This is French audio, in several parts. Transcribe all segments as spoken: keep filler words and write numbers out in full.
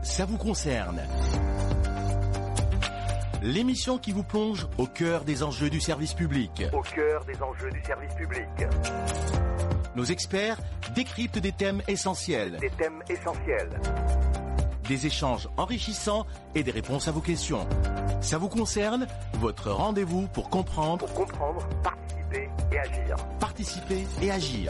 ça vous concerne. L'émission qui vous plonge au cœur des enjeux du service public. Au cœur des enjeux du service public. Nos experts décryptent des thèmes essentiels. Des thèmes essentiels. Des échanges enrichissants et des réponses à vos questions. Ça vous concerne? Votre rendez-vous pour comprendre, pour comprendre, participer et agir. Participer et agir.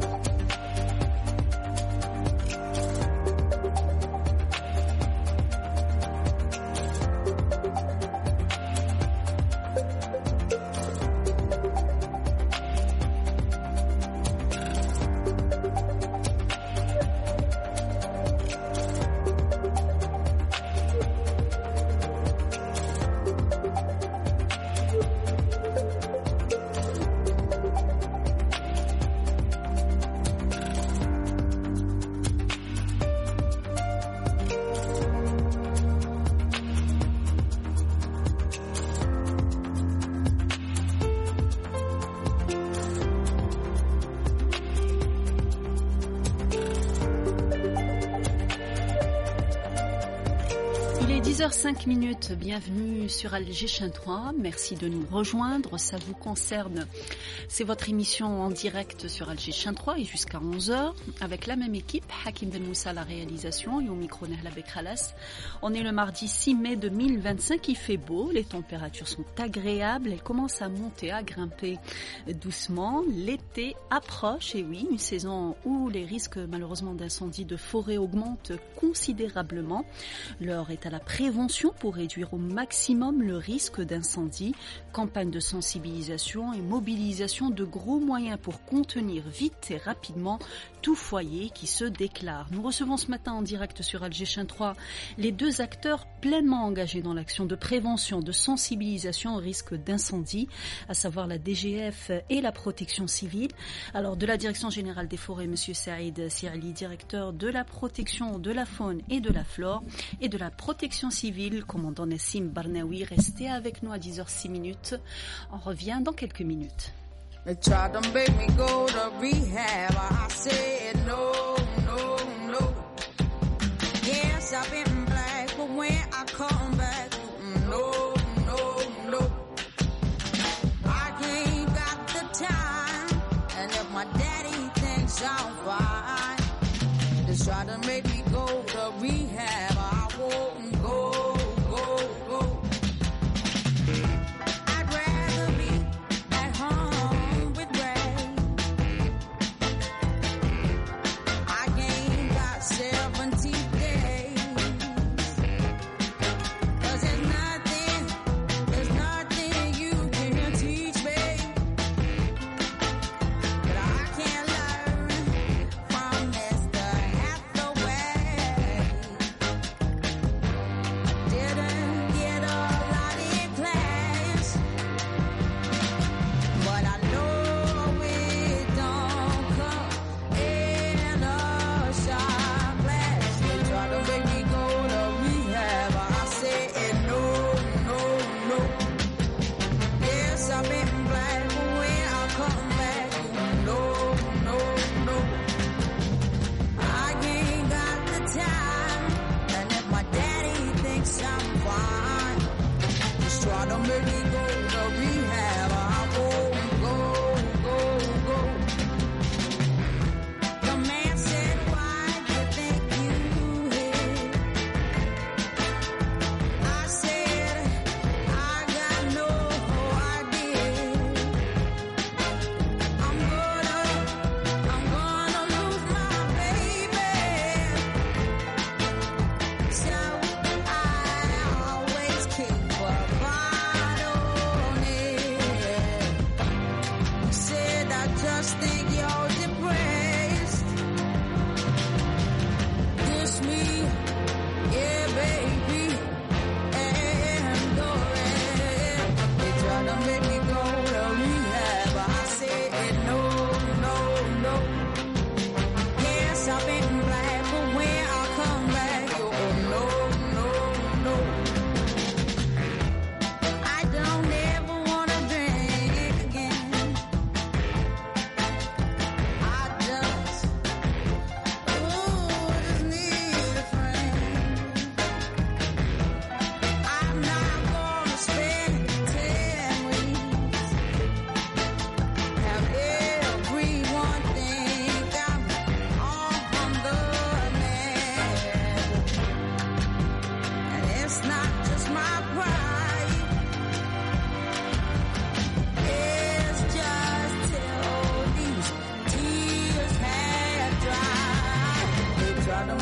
dix heures cinq minutes, bienvenue sur Alger Chain trois, merci de nous rejoindre, ça vous concerne, c'est votre émission en direct sur Alger Chain trois et jusqu'à onze heures, avec la même équipe, Hakim Ben Moussa à la réalisation et au micro Nahla Bekralas. On est le mardi six mai deux mille vingt-cinq, il fait beau, les températures sont agréables, elles commencent à monter, à grimper doucement, l'été approche, et oui, une saison où les risques malheureusement d'incendie de forêt augmentent considérablement. L'heure est à la prévention pour réduire au maximum le risque d'incendie, campagne de sensibilisation et mobilisation de gros moyens pour contenir vite et rapidement tout foyer qui se déclare. Nous recevons ce matin en direct sur Alger Chain trois les deux acteurs pleinement engagés dans l'action de prévention, de sensibilisation au risque d'incendie, à savoir la D G F et la protection civile. Alors de la Direction Générale des Forêts, Monsieur Saïd Sirali, directeur de la protection de la faune et de la flore, et de la protection civile, commandant Nassim Barnaoui. Restez avec nous à dix heures six minutes. On revient dans quelques minutes. They tried to make me go to rehab. I said no, no, no. Yes, I've been black, but when I come back, no, no, no. I ain't got the time, and if my daddy thinks I'm fine, they try to make me go to rehab. I won't go, go, go. I'd rather be at home with Ray. I ain't got seventy days. 'Cause there's nothing, there's nothing you can teach me that I can't learn from Mister Hathaway.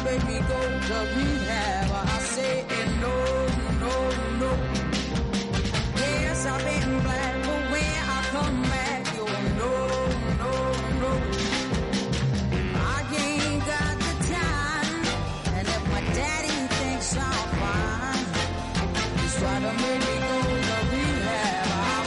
make me go to rehab. I say no, no, no. Yes, I've been black, but when I come back, you no, no, no. I ain't got the time, and if my daddy thinks I'm fine, he's trying to make me go to rehab. I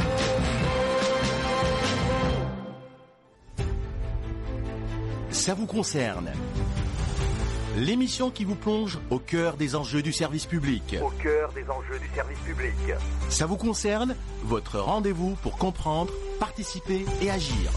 Ça vous concerne. L'émission qui vous plonge au cœur des enjeux du service public. Au cœur des enjeux du service public. Ça vous concerne, votre rendez-vous pour comprendre, participer et agir.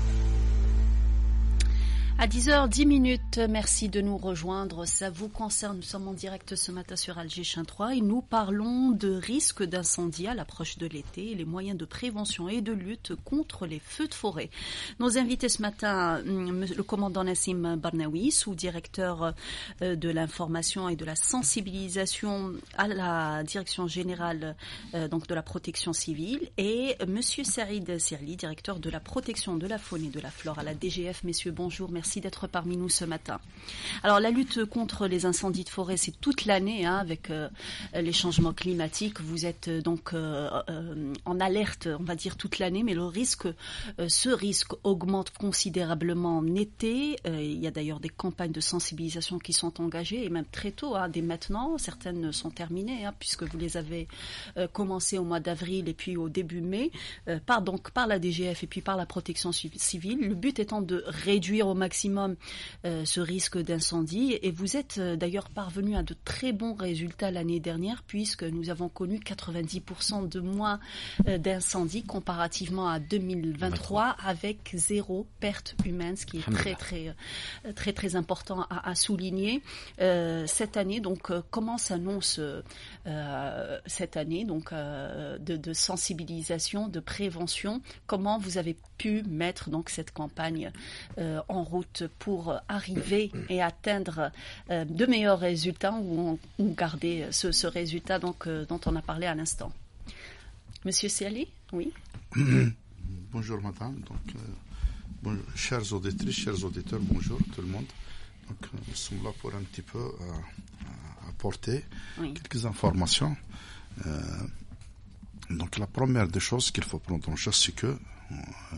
À dix heures dix minutes, merci de nous rejoindre. Ça vous concerne, nous sommes en direct ce matin sur Alger Chin trois et nous parlons de risques d'incendie à l'approche de l'été et les moyens de prévention et de lutte contre les feux de forêt. Nos invités ce matin, le commandant Nassim Barnaoui, sous-directeur de l'information et de la sensibilisation à la direction générale donc de la protection civile, et monsieur Saïd Sirli, directeur de la protection de la faune et de la flore à la D G F. Messieurs, bonjour, merci. Merci d'être parmi nous ce matin. Alors la lutte contre les incendies de forêt, c'est toute l'année hein, avec euh, les changements climatiques. Vous êtes euh, donc euh, euh, en alerte, on va dire toute l'année, mais le risque, euh, ce risque augmente considérablement en été. Euh, il y a d'ailleurs des campagnes de sensibilisation qui sont engagées et même très tôt, hein, dès maintenant. Certaines sont terminées hein, puisque vous les avez euh, commencées au mois d'avril et puis au début mai, euh, par donc par la D G F et puis par la protection civile. Le but étant de réduire au maximum maximum euh, ce risque d'incendie, et vous êtes euh, d'ailleurs parvenu à de très bons résultats l'année dernière puisque nous avons connu quatre-vingt-dix pour cent de moins euh, d'incendies comparativement à deux mille vingt-trois avec zéro perte humaine, ce qui est très très très très, très important à, à souligner euh, cette année. Donc euh, comment s'annonce euh, cette année donc euh, de, de sensibilisation, de prévention? Comment vous avez pu mettre donc cette campagne euh, en route pour arriver et atteindre euh, de meilleurs résultats ou, ou garder ce, ce résultat donc, euh, dont on a parlé à l'instant. Monsieur Siali, oui. Bonjour madame, donc, euh, bon, chers auditrices, chers auditeurs, bonjour tout le monde. Donc, euh, nous sommes là pour un petit peu euh, apporter oui. quelques informations. Euh, donc la première des choses qu'il faut prendre en charge, c'est que euh,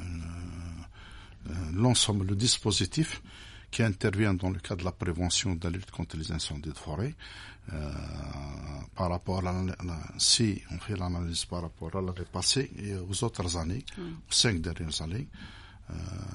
l'ensemble, le dispositif qui intervient dans le cadre de la prévention de la lutte contre les incendies de forêt, euh, par rapport à la, la, si on fait l'analyse par rapport à l'année passée et aux autres années, mm. aux cinq dernières années, euh,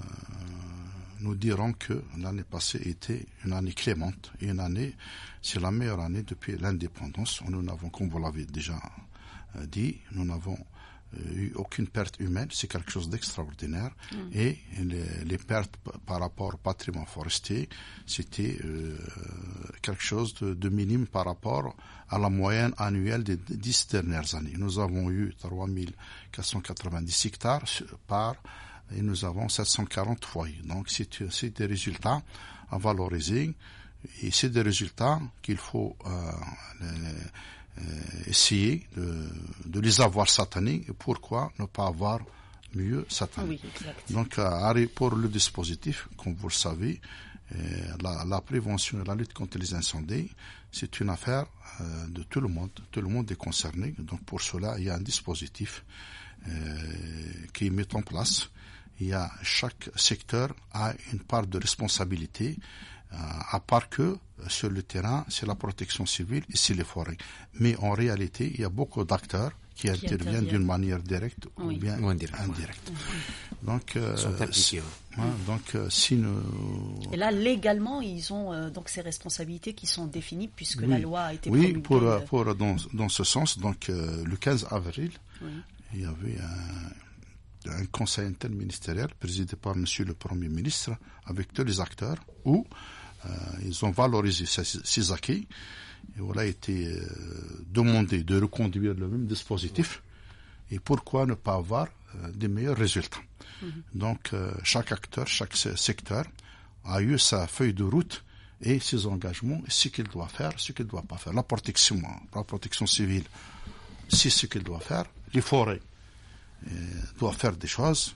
nous dirons que l'année passée était une année clémente et une année, c'est la meilleure année depuis l'indépendance. Nous n'avons, comme vous l'avez déjà euh, dit, nous n'avons eu aucune perte humaine, c'est quelque chose d'extraordinaire. Mm. Et les, les pertes p- par rapport au patrimoine forestier, c'était euh, quelque chose de, de minime par rapport à la moyenne annuelle des dix dernières années. Nous avons eu trois mille quatre cent quatre-vingt-dix hectares par et nous avons sept cent quarante foyers. Donc c'est, c'est des résultats à valoriser et c'est des résultats qu'il faut euh, les, Euh, essayer de, de les avoir cette année, et pourquoi ne pas avoir mieux cette année. Oui, donc euh, pour le dispositif, comme vous le savez, euh, la, la prévention et la lutte contre les incendies, c'est une affaire euh, de tout le monde, tout le monde est concerné. Donc pour cela, il y a un dispositif euh, qui est mis en place. Il y a, chaque secteur a une part de responsabilité, euh, à part que sur le terrain, c'est la protection civile et c'est les forêts. Mais en réalité, il y a beaucoup d'acteurs qui, qui interviennent, interviennent d'une manière directe oui. ou bien indirecte. indirecte. Oui. Donc, euh, sont impliqués. Ouais, donc, euh, si nous... Et là, légalement, ils ont euh, donc ces responsabilités qui sont définies puisque oui. la loi a été promulguée. Oui, pour, de... pour dans, dans ce sens, donc euh, le quinze avril, oui. il y avait un, un conseil interministériel présidé par Monsieur le Premier ministre avec tous les acteurs où Euh, ils ont valorisé ces, ces acquis et il a été euh, demandé de reconduire le même dispositif et pourquoi ne pas avoir euh, des meilleurs résultats. Mm-hmm. Donc euh, chaque acteur, chaque secteur a eu sa feuille de route et ses engagements, et ce qu'il doit faire, ce qu'il ne doit pas faire. La protection, la protection civile, c'est ce qu'il doit faire. Les forêts euh, doivent faire des choses.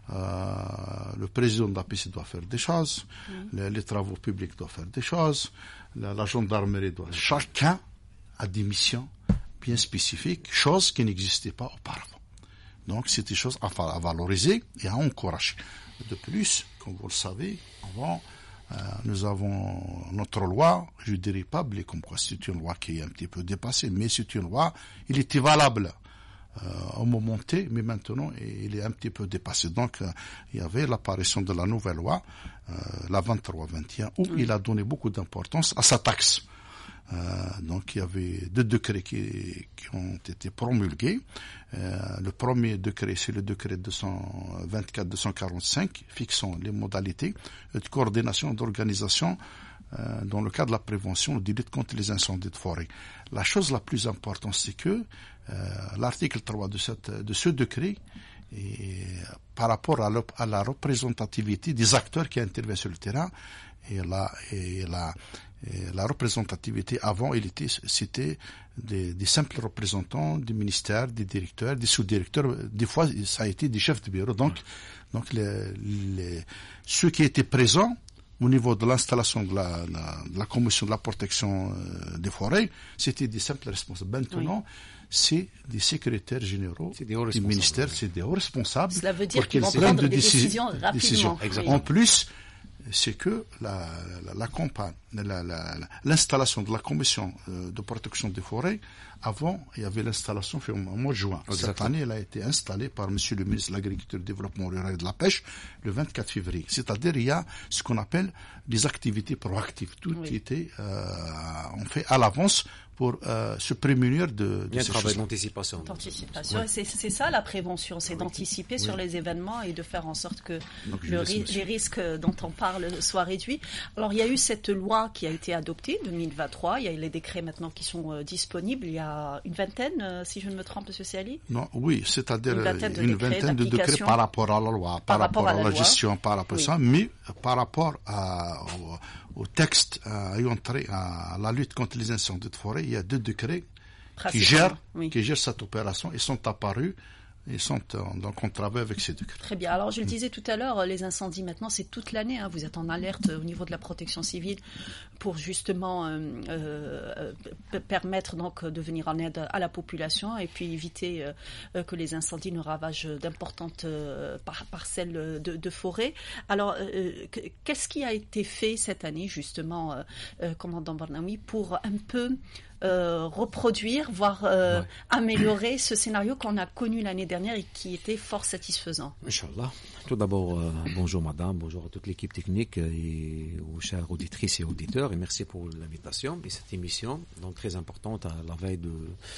euh, le président de la P C doit faire des choses, mmh. les, les travaux publics doivent faire des choses, la, la gendarmerie doit... Chacun a des missions bien spécifiques, choses qui n'existaient pas auparavant. Donc, c'est des choses à, à valoriser et à encourager. De plus, comme vous le savez, avant, euh, nous avons notre loi, je ne dirais pas, mais comme quoi c'est une loi qui est un petit peu dépassée, mais c'est une loi, il était valable euh, au moment T, mais maintenant, il est un petit peu dépassé. Donc, euh, il y avait l'apparition de la nouvelle loi, euh, la vingt-trois vingt et un, où mmh. il a donné beaucoup d'importance à sa taxe. Euh, donc il y avait deux décrets qui, qui ont été promulgués. Euh, le premier décret, c'est le décret deux cent vingt-quatre deux cent quarante-cinq, fixant les modalités de coordination d'organisation euh, dans le cadre de la prévention de lutte contre les incendies de forêt. La chose la plus importante, c'est que euh, l'article trois de, cette, de ce décret, et par rapport à, le, à la représentativité des acteurs qui interviennent sur le terrain, et la, et la, et la représentativité avant, il était, c'était des, des simples représentants des ministères, des directeurs, des sous-directeurs. Des fois, ça a été des chefs de bureau. Donc, donc les, les, ceux qui étaient présents au niveau de l'installation de la, la, de la commission de la protection euh, des forêts, c'était des simples responsables. Maintenant, oui. c'est des secrétaires généraux du ministère, c'est des hauts responsables. Cela veut dire qu'ils vont prendre des décisions, décisions rapidement. Décisions. En plus, c'est que la, la, la campagne, la, la, la, l'installation de la commission euh, de protection des forêts, avant, il y avait l'installation au mois de juin. Exactement. Cette année, elle a été installée par Monsieur le ministre de l'Agriculture, du Développement rural et de la Pêche le vingt-quatre février. C'est-à-dire, il y a ce qu'on appelle des activités proactives. Tout oui. qui était euh, on fait à l'avance pour euh, se prémunir de, de ces travail d'anticipation. D'anticipation. Ouais. C'est, c'est ça la prévention, c'est oui. d'anticiper oui. sur les événements et de faire en sorte que Donc, le ri- les risques dont on parle soient réduits. Alors il y a eu cette loi qui a été adoptée deux mille vingt-trois, il y a les décrets maintenant qui sont euh, disponibles, il y a une vingtaine, euh, si je ne me trompe, M. Siali ? Non, oui, c'est-à-dire une vingtaine de, une décrets, vingtaine de décrets par rapport à la loi, par, par rapport, rapport à, à la, la gestion, par rapport à oui. ça, mais par rapport à, au, au texte euh, ayant trait à la lutte contre les incendies de forêt, il y a deux décrets qui gèrent, oui. qui gèrent cette opération. Ils sont apparus, ils sont, donc on travaille avec ces décrets. Très bien. Alors je le disais tout à l'heure, les incendies maintenant, c'est toute l'année. Hein. Vous êtes en alerte au niveau de la protection civile pour justement euh, euh, permettre donc de venir en aide à la population et puis éviter euh, que les incendies ne ravagent d'importantes euh, par- parcelles de, de forêt. Alors euh, qu'est-ce qui a été fait cette année justement, euh, euh, commandant Barnaoui, pour un peu Euh, reproduire, voire euh, ouais. améliorer ce scénario qu'on a connu l'année dernière et qui était fort satisfaisant. Inch'Allah. Tout d'abord, euh, bonjour madame, bonjour à toute l'équipe technique et aux chères auditrices et auditeurs, et merci pour l'invitation et cette émission, donc très importante à la veille de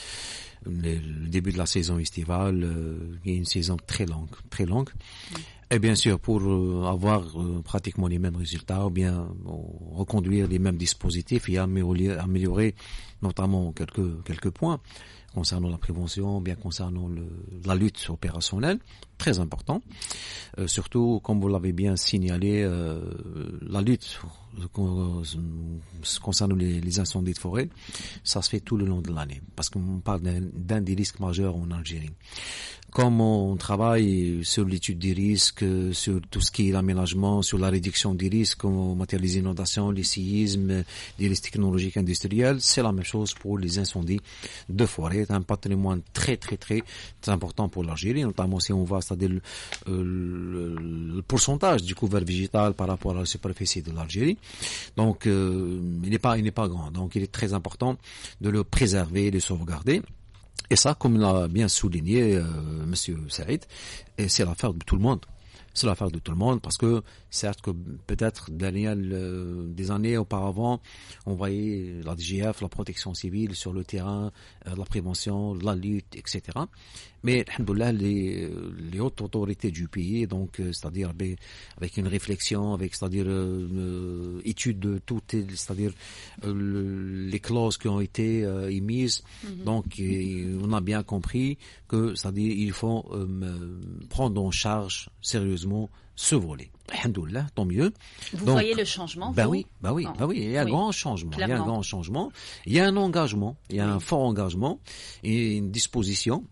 le, le début de la saison estivale, euh, qui est une saison très longue, très longue. Oui. Et bien sûr, pour euh, avoir euh, pratiquement les mêmes résultats, ou bien euh, reconduire les mêmes dispositifs et améliorer, améliorer notamment quelques quelques points concernant la prévention, bien concernant le, la lutte opérationnelle, très important. Euh, surtout, comme vous l'avez bien signalé, euh, la lutte euh, concernant les, les incendies de forêt, ça se fait tout le long de l'année, parce qu'on parle d'un, d'un des risques majeurs en Algérie. Comme on travaille sur l'étude des risques, sur tout ce qui est l'aménagement, sur la réduction des risques en matière des inondations, les séismes, des risques technologiques industriels, c'est la même chose pour les incendies de forêt. C'est un patrimoine très très très important pour l'Algérie, notamment si on voit, c'est-à-dire le, le, le pourcentage du couvert végétal par rapport à la superficie de l'Algérie. Donc, euh, il n'est pas, il n'est pas grand. Donc, il est très important de le préserver, de le sauvegarder. Et ça, comme l'a bien souligné euh, Monsieur Saïd, et c'est l'affaire de tout le monde. C'est l'affaire de tout le monde parce que, certes que peut-être derrière le, des années auparavant, on voyait la D G F, la protection civile sur le terrain, euh, la prévention, la lutte, et cetera. Mais, alhamdoulilah, les, les hautes autorités du pays, donc, euh, c'est-à-dire avec une réflexion, avec, c'est-à-dire euh, euh, étude de toutes, c'est-à-dire euh, le, les clauses qui ont été euh, émises. Mm-hmm. Donc, et, on a bien compris que, c'est-à-dire, il faut euh, prendre en charge sérieusement ce volet. Alhamdoulilah, tant mieux. Vous donc, voyez le changement? Ben oui, ben oui, ben oui, il y a un oui. grand changement. Clairement. Il y a un grand changement. Il y a un engagement, il y a oui. un fort engagement et une disposition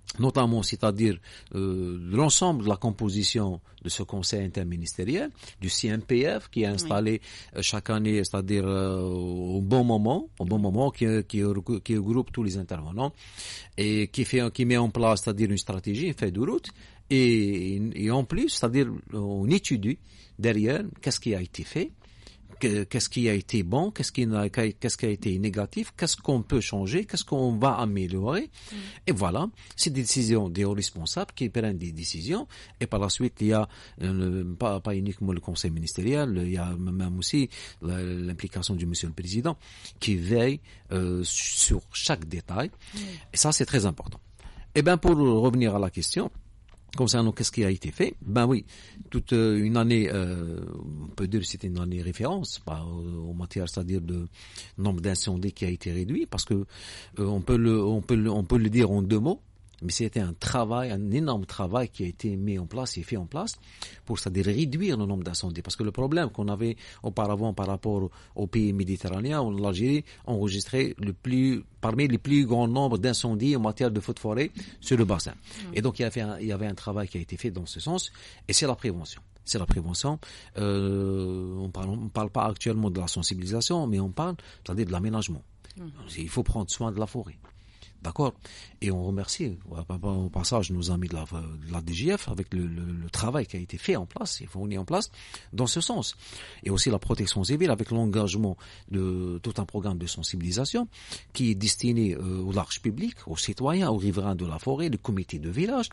notamment, c'est-à-dire euh, l'ensemble de la composition de ce conseil interministériel, du C M P F qui est installé oui. euh, chaque année, c'est-à-dire euh, au bon moment, au bon moment, qui, qui, qui regroupe tous les intervenants et qui fait, qui met en place, c'est-à-dire une stratégie, une feuille de route, et, et en plus, c'est-à-dire on étudie derrière qu'est-ce qui a été fait. Qu'est-ce qui a été bon, qu'est-ce qui a, qu'est-ce qui a été négatif, qu'est-ce qu'on peut changer, qu'est-ce qu'on va améliorer. Mmh. Et voilà, c'est des décisions des hauts responsables qui prennent des décisions. Et par la suite, il y a euh, pas, pas uniquement le conseil ministériel, il y a même aussi l'implication du monsieur le président qui veille euh, sur chaque détail. Mmh. Et ça, c'est très important. Et bien, pour revenir à la question, concernant qu'est-ce qui a été fait, ben oui, toute une année, euh, on peut dire que c'était une année référence, pas en matière, c'est-à-dire de nombre d'incendies qui a été réduit, parce que euh, on peut le, on peut le, on peut le dire en deux mots. Mais c'était un travail, un énorme travail qui a été mis en place et fait en place pour, c'est-à-dire réduire le nombre d'incendies. Parce que le problème qu'on avait auparavant par rapport aux pays méditerranéens, l'Algérie enregistrait le plus, parmi les plus grands nombres d'incendies en matière de feux de forêt sur le bassin. Mmh. Et donc il y avait un, il y avait un travail qui a été fait dans ce sens, et c'est la prévention. C'est la prévention. Euh, on parle, on parle pas actuellement de la sensibilisation, mais on parle, c'est-à-dire de l'aménagement. Mmh. Il faut prendre soin de la forêt. D'accord. Et on remercie au passage nos amis de la, de la D G F avec le, le, le travail qui a été fait en place et fourni en place dans ce sens. Et aussi la protection civile avec l'engagement de tout un programme de sensibilisation qui est destiné euh, au large public, aux citoyens, aux riverains de la forêt, les comités de village.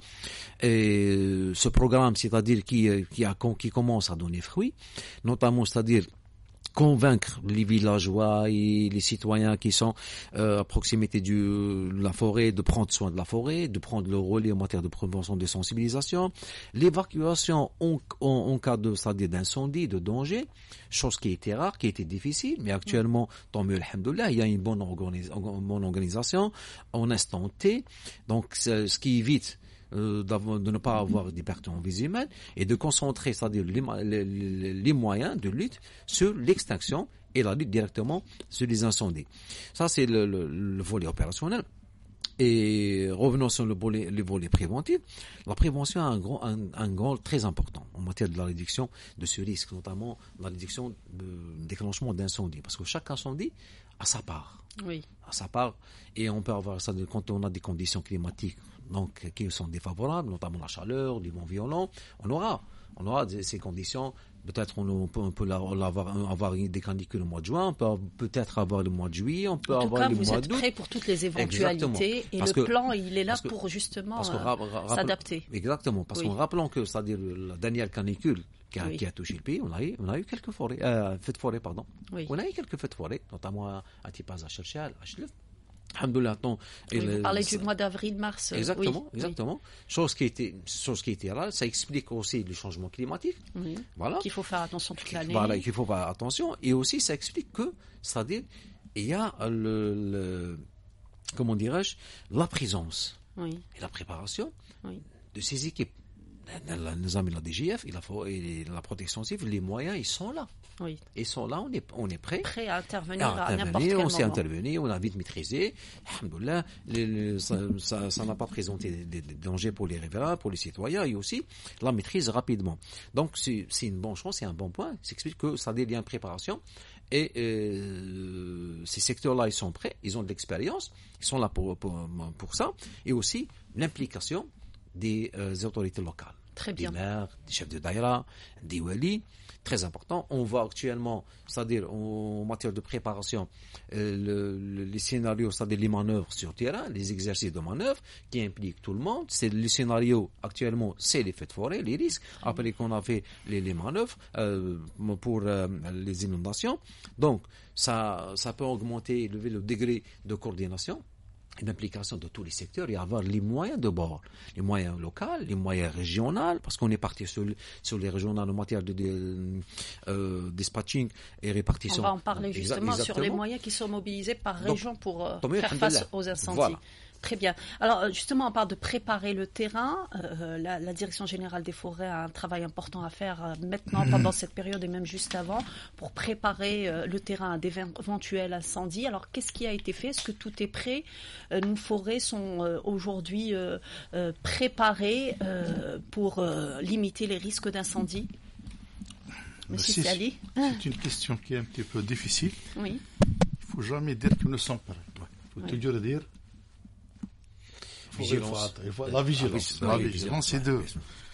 Et ce programme, c'est-à-dire qui, qui, a, qui commence à donner fruit, notamment, c'est-à-dire convaincre les villageois et les citoyens qui sont euh, à proximité du, de la forêt de prendre soin de la forêt, de prendre le relais en matière de prévention, de sensibilisation, l'évacuation en, en, en cas de, c'est-à-dire d'incendie, de danger, chose qui était rare, qui était difficile, mais actuellement, tant mieux, alhamdoulilah, il y a une bonne, organis- une bonne organisation en instant T, donc ce qui évite Euh, de ne pas avoir des pertes en vie humaine et de concentrer, c'est-à-dire les, les, les moyens de lutte sur l'extinction et la lutte directement sur les incendies. Ça, c'est le, le, le volet opérationnel. Et revenons sur le volet, le volet préventif. La prévention a un grand, un, un grand très important en matière de la réduction de ce risque, notamment la réduction de déclenchement d'incendie, parce que chaque incendie a sa part. Oui. À sa part, et on peut avoir ça quand on a des conditions climatiques donc qui sont défavorables, notamment la chaleur, les vents violents, on aura, on aura ces conditions. Peut-être on peut, on peut avoir, avoir des canicules au mois de juin, on peut peut-être avoir le mois de juillet, on peut en tout avoir cas, le mois d'août. vous êtes prêts pour toutes les éventualités. Exactement. Et parce le que, plan, il est là que, pour justement que, euh, s'adapter. Exactement, parce oui. qu'en rappelant que, c'est-à-dire la dernière canicule qui a, oui. qui a touché le pays, on a eu, on a eu quelques forêts, euh, feux de forêt, pardon. Oui. On a eu quelques feux de forêt, notamment à, à Tipaz, à Cherchal, à Chlef. Alhamdoulilah, oui, vous parlez du mois d'avril-mars. Exactement, oui, exactement. Oui. Chose qui était, chose qui était là, ça explique aussi le changement climatique. Oui. Voilà. Qu'il faut faire attention toute l'année. Voilà, qu'il faut faire attention. Et aussi, ça explique que, c'est-à-dire, il y a le, le comment dirais-je, la présence oui. et la préparation oui. de ces équipes. Nos amis de la D G F et la, et la protection civile, les moyens, ils sont là. Oui. Ils sont là, on est, on est prêt. Prêt à intervenir à, à n'importe quel moment. On sait intervenir, on a vite maîtrisé. Alhamdoulilah, ça, ça, ça n'a pas présenté des, des dangers pour les riverains, pour les citoyens et aussi la maîtrise rapidement. Donc c'est, c'est une bonne chose, c'est un bon point. Ça explique que ça a des liens de préparation. Et euh, ces secteurs-là, ils sont prêts, ils ont de l'expérience, ils sont là pour, pour, pour ça. Et aussi l'implication des euh, autorités locales. Très bien. Des maires, des chefs de daïra, des walis, très important. On voit actuellement, c'est-à-dire en matière de préparation, euh, le, le, les scénarios, c'est-à-dire les manœuvres sur terrain, les exercices de manœuvre qui impliquent tout le monde. C'est les scénarios actuellement, c'est les feux de forêt, les risques. Après qu'on a fait les, les manœuvres euh, pour euh, les inondations, donc ça, ça peut augmenter, élever le degré de coordination. Une implication de tous les secteurs et avoir les moyens de bord, les moyens locaux, les moyens régionaux, parce qu'on est parti sur, sur les régionales en matière de, de euh, dispatching et répartition. On va en parler justement Exactement. sur les moyens qui sont mobilisés par région Donc, pour euh, mieux, faire face aux incendies. Voilà. Très bien. Alors justement, on parle de préparer le terrain. Euh, la, la Direction générale des forêts a un travail important à faire euh, maintenant, pendant cette période et même juste avant, pour préparer euh, le terrain à d'éventuels incendies. Alors qu'est-ce qui a été fait? Est-ce que tout est prêt? euh, Nos forêts sont euh, aujourd'hui euh, euh, préparées euh, pour euh, limiter les risques d'incendie? Monsieur C'est, Sali. c'est une question qui est un petit peu difficile. Oui. Il ne faut jamais dire qu'ils ne sont prêts. Il faut Oui. toujours dire. Vigilance. Il faut, la vigilance. La La vigilance. vigilance, c'est deux.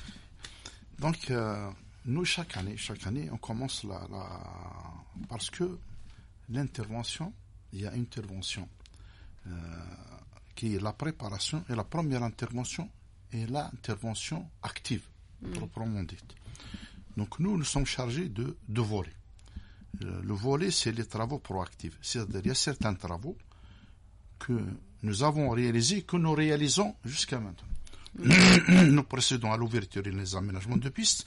Donc, euh, nous, chaque année, chaque année, on commence la, la... Parce que l'intervention, il y a une intervention euh, qui est la préparation, et la première intervention est l'intervention active, mm. proprement dite. Donc, nous, nous sommes chargés de deux volets. Le volet, c'est les travaux proactifs. C'est-à-dire, il y a certains travaux que nous avons réalisés, que nous réalisons jusqu'à maintenant. Mmh. Nous procédons à l'ouverture et les aménagements de pistes.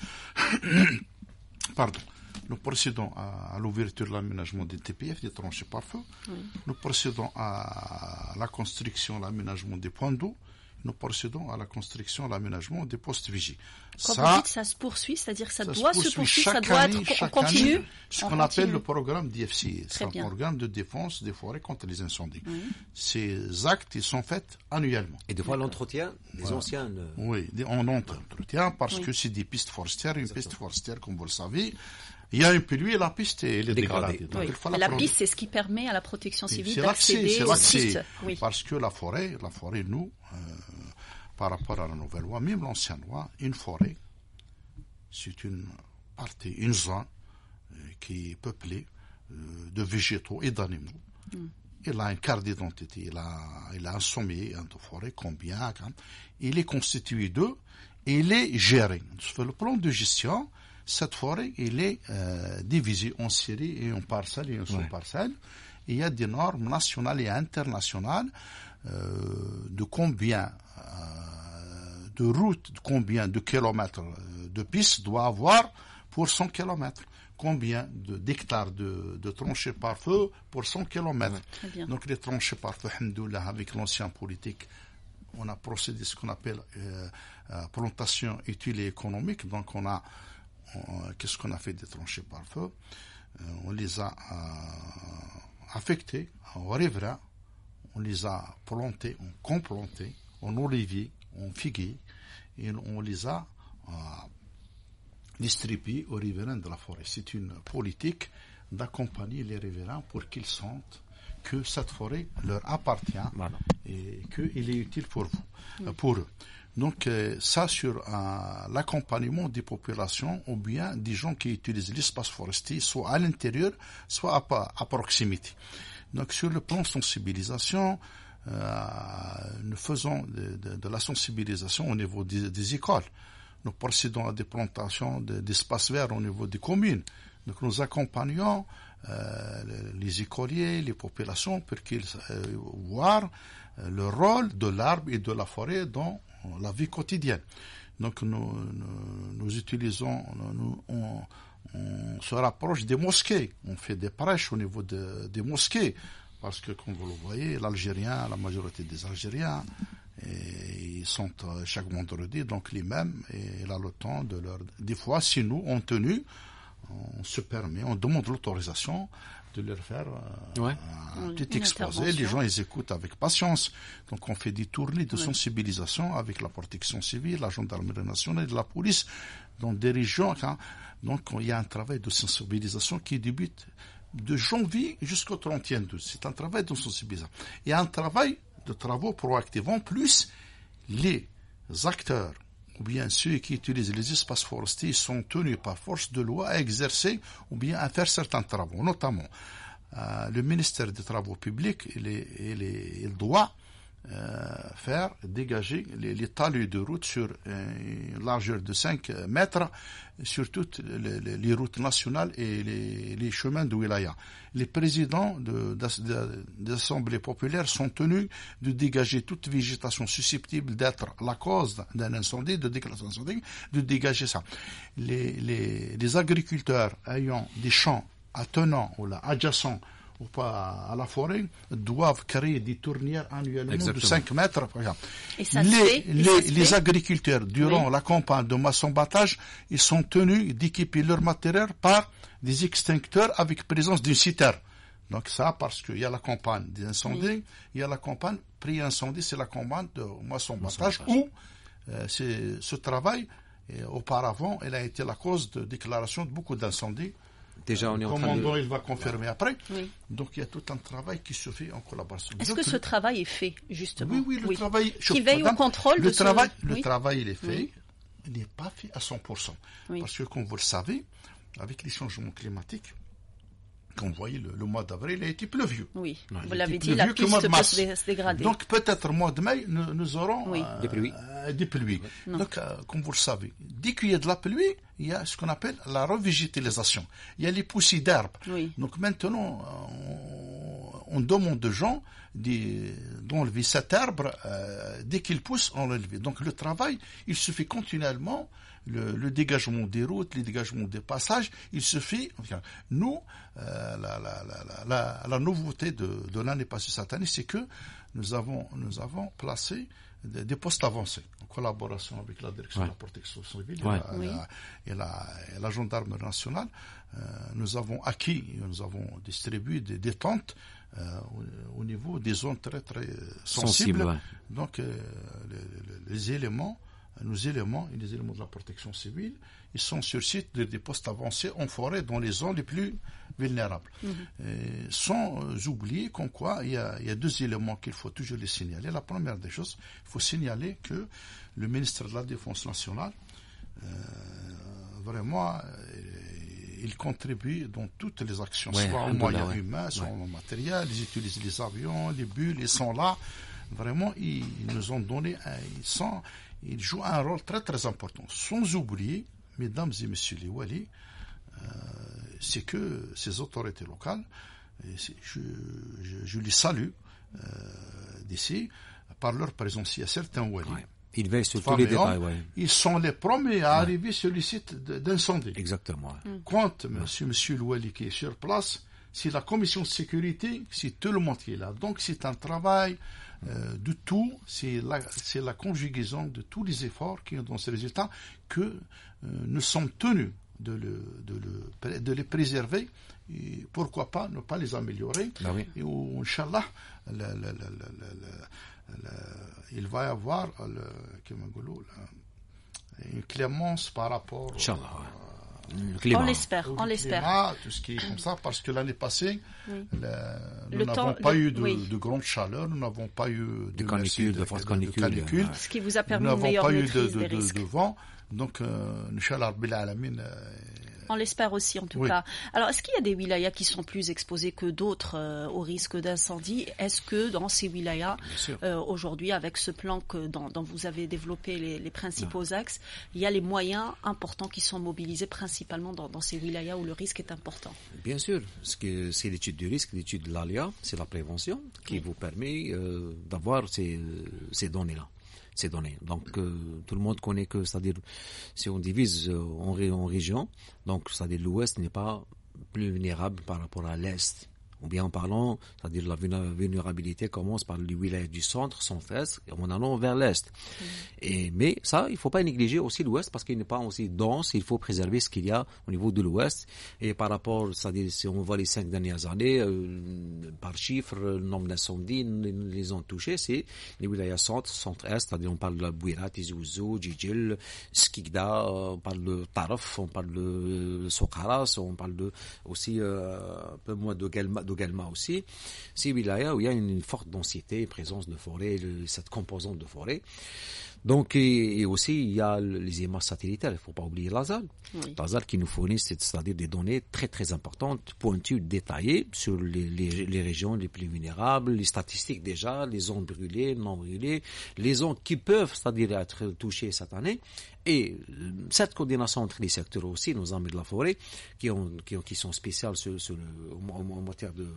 Pardon. Nous procédons à, à l'ouverture et l'aménagement des T P F, des tranchées par feu. Mmh. Nous procédons à la construction, l'aménagement des points d'eau. Nous procédons à la construction, à l'aménagement des postes vigie. Quand ça, vous dites ça se poursuit, c'est-à-dire que ça, ça doit se, se poursuivre, ça doit année, être continu. Année, ce qu'on appelle le programme D F C, c'est un bien. programme de défense des forêts contre les incendies. Oui. Ces actes, ils sont faits annuellement. Et de fois l'entretien des voilà. anciennes. Oui, on entretient parce oui. que c'est des pistes forestières. Une Exactement. Piste forestière, comme vous le savez, il y a un pluie et la piste elle est dégradée. Donc, oui. il faut la, la piste, c'est ce qui permet à la protection civile c'est d'accéder aux pistes. Oui. Parce que la forêt, la forêt, nous, euh, par rapport à la nouvelle loi, même l'ancienne loi, une forêt, c'est une partie, une zone euh, qui est peuplée euh, de végétaux et d'animaux. Mm. Il a une carte d'identité, il a, il a un sommier de forêt, combien, quand, il est constitué d'eux et il est géré. Sur le plan de gestion, cette forêt, il est euh, divisée en séries et en parcelles et en sous-parcelles. Ouais. Il y a des normes nationales et internationales euh, de combien euh, de routes, de combien de kilomètres de pistes doit avoir pour cent kilomètres. Combien de, d'hectares de, de tranchées par feu pour cent kilomètres. Ouais, donc les tranchées par feu, alhamdoulilah, avec l'ancien politique, on a procédé à ce qu'on appelle euh, euh, plantation utile et économique. Donc on a, on, qu'est-ce qu'on a fait des tranchées par feu euh, On les a euh, affectées en riverains, on les a plantées, on complanté en olivier, en figuier, et on les a euh, distribués aux riverains de la forêt. C'est une politique d'accompagner les riverains pour qu'ils sentent que cette forêt leur appartient voilà. et qu'il est utile pour vous, oui. pour eux. Donc euh, ça sur euh, l'accompagnement des populations ou bien des gens qui utilisent l'espace forestier, soit à l'intérieur, soit à, à proximité. Donc sur le plan sensibilisation, euh, nous faisons de, de, de la sensibilisation au niveau des, des écoles. Nous procédons à des plantations de, d'espaces verts au niveau des communes. Donc nous accompagnons euh, les écoliers, les populations pour qu'ils euh, voient euh, le rôle de l'arbre et de la forêt dans la vie quotidienne. Donc nous, nous, nous utilisons, nous, on, on se rapproche des mosquées. On fait des prêches au niveau de, des mosquées. Parce que, comme vous le voyez, l'Algérien, la majorité des Algériens, et ils sont euh, chaque vendredi, donc les mêmes, et il a le temps de leur... Des fois, si nous, en tenue, on se permet, on demande l'autorisation de leur faire euh, ouais. un petit exposé. Les gens, ils écoutent avec patience. Donc, on fait des tournées de ouais. sensibilisation avec la protection civile, la gendarmerie nationale et la police dans des régions. Hein. Donc, il y a un travail de sensibilisation qui débute de janvier jusqu'au trente et un douze. C'est un travail de sensibilisation. Il y a un travail de travaux proactifs. En plus, les acteurs, ou bien ceux qui utilisent les espaces forestiers, sont tenus par force de loi à exercer ou bien à faire certains travaux. Notamment, euh, le ministère des Travaux publics, il, est, il, est, il doit euh, faire dégager les, les talus de route sur euh, une largeur de cinq mètres sur toutes les, les, les routes nationales et les, les chemins de wilaya. Les présidents de, de, de, d'assemblées populaires sont tenus de dégager toute végétation susceptible d'être la cause d'un incendie, de déclaration d'incendie, de dégager ça. Les, les, les agriculteurs ayant des champs attenants ou là, adjacents ou pas à la forêt doivent créer des tournières annuellement Exactement. de cinq mètres. Par exemple. Et ça les, se fait, les, ça se les fait. agriculteurs, durant oui. la campagne de maçon-battage, ils sont tenus d'équiper leur matériel par des extincteurs avec présence d'une citerne. Donc ça, parce qu'il y a la campagne d'incendie, oui. il y a la campagne pré-incendie, c'est la campagne de moisson-battage, où euh, c'est, ce travail, et, auparavant, elle a été la cause de déclaration de beaucoup d'incendies. Déjà, on est Le en train commandant, de... il va confirmer après. Oui. Donc il y a tout un travail qui se fait en collaboration. Est-ce Donc, que ce le... travail est fait, justement? Oui, oui, le oui. travail... Qui veille madame, au contrôle le de travail, ce... Le oui. travail, il est fait. Oui. Il n'est pas fait à cent pour cent. Oui. Parce que, comme vous le savez, avec les changements climatiques, comme vous voyez, le, le mois d'avril a été pluvieux. Oui, non, vous l'avez dit, la piste peut se dégrader. Donc peut-être au mois de mai, nous, nous aurons oui. euh, des pluies. Euh, des pluies. Non. Donc, euh, comme vous le savez, dès qu'il y a de la pluie, il y a ce qu'on appelle la revégétalisation. Il y a les poussées d'herbes. Oui. Donc maintenant, on, on demande aux gens d'enlever cet arbre euh, dès qu'il pousse, on l'enlève. Donc le travail, il se fait continuellement. Le, le dégagement des routes, le dégagement des passages, il se fait. Enfin, nous, euh, la, la, la, la, la nouveauté de, de l'année passée cette année, c'est que nous avons, nous avons placé des, des postes avancés en collaboration avec la direction ouais. de la protection civile ouais. et, la, oui. la, et, la, et la gendarmerie nationale. Euh, nous avons acquis, nous avons distribué des, des tentes euh, au, au niveau des zones très très sensibles. Sensible, ouais. Donc euh, les, les, les éléments. Nos éléments et les éléments de la protection civile, ils sont sur site de, des postes avancés en forêt dans les zones les plus vulnérables. Mm-hmm. Et sans euh, oublier qu'en quoi il y, a, il y a deux éléments qu'il faut toujours les signaler. La première des choses, il faut signaler que le ministre de la Défense nationale, euh, vraiment, euh, il contribue dans toutes les actions, ouais, soit en moyens ouais. humains, soit ouais. en matériel, ils utilisent les avions, les bulles, ils sont là. Vraiment, ils, ils nous ont donné, un, ils sont, ils jouent un rôle très très important. Sans oublier, mesdames et messieurs les Wali, euh, c'est que ces autorités locales, je, je, je les salue euh, d'ici, par leur présence. Il y a certains Wali. Ouais. Ils veillent sur tous les détails. Ouais. Ils sont les premiers à ouais. arriver sur les sites d'incendie. Exactement. Ouais. Quand ouais. monsieur, monsieur le Wali qui est sur place, c'est la commission de sécurité, c'est tout le monde qui est là. Donc c'est un travail euh, de tout, c'est la, c'est la conjugaison de tous les efforts qui ont dans ce résultat que euh, nous sommes tenus de, le, de, le, de les préserver et pourquoi pas ne pas les améliorer. Ben oui. Et où, Inch'Allah, le, le, le, le, le, il va y avoir le, une clémence par rapport Inch'Allah, à, ouais. Climat. On l'espère, on l'espère. Climat, tout ce qui est comme ça, parce que l'année passée, oui. le, nous le n'avons temps, pas le, eu de, oui. de grande chaleur, nous n'avons pas eu de, de canicule, de, de forte canicule, de canicule. Ce qui vous a permis une meilleure maîtrise de, de, des de, risques. de vent. Donc, euh, Inch'Allah, Rabbil Alamin, euh, on l'espère aussi, en tout oui. cas. Alors, est-ce qu'il y a des wilayas qui sont plus exposés que d'autres euh, au risque d'incendie? Est-ce que dans ces wilayas, euh, aujourd'hui, avec ce plan que dans, dont vous avez développé les, les principaux non. axes, il y a les moyens importants qui sont mobilisés principalement dans, dans ces wilayas où le risque est important? Bien sûr, parce que c'est l'étude du risque, l'étude de l'A L I A, c'est la prévention qui oui. vous permet euh, d'avoir ces, ces données-là. Ces données. Donc euh, tout le monde connaît que, c'est-à-dire, si on divise euh, en, en régions, donc c'est-à-dire l'Ouest n'est pas plus vulnérable par rapport à l'Est. Ou bien en parlant, c'est-à-dire la vulnérabilité commence par les wilayas du centre, centre-est, et en allant vers l'Est. Mmh. Et, mais ça, il ne faut pas négliger aussi l'Ouest, parce qu'il n'est pas aussi dense, il faut préserver ce qu'il y a au niveau de l'Ouest. Et par rapport, c'est-à-dire si on voit les cinq dernières années, euh, par chiffre, le nombre d'incendies, les ont touchés, c'est les wilayas centre, centre-est, c'est-à-dire on parle de Bouirat, Tizi Ouzou, Djidjil, Skikda, on parle de Taraf, on parle de Sokaras, on parle de aussi euh, un peu moins de Galma, de Galma aussi, c'est wilaya où il y a une, une forte densité, présence de forêt, le, cette composante de forêt. Donc, et, et aussi, il y a les images satellitaires, il ne faut pas oublier l'A S A L. Oui. L'A S A L qui nous fournit, c'est-à-dire des données très très importantes, pointues, détaillées sur les, les, les régions les plus vulnérables, les statistiques déjà, les zones brûlées, non brûlées, les zones qui peuvent, c'est-à-dire être touchées cette année. Et cette coordination entre les secteurs aussi, nos amis de la forêt, qui, ont, qui, ont, qui sont spéciales sur, sur le, en, en matière de,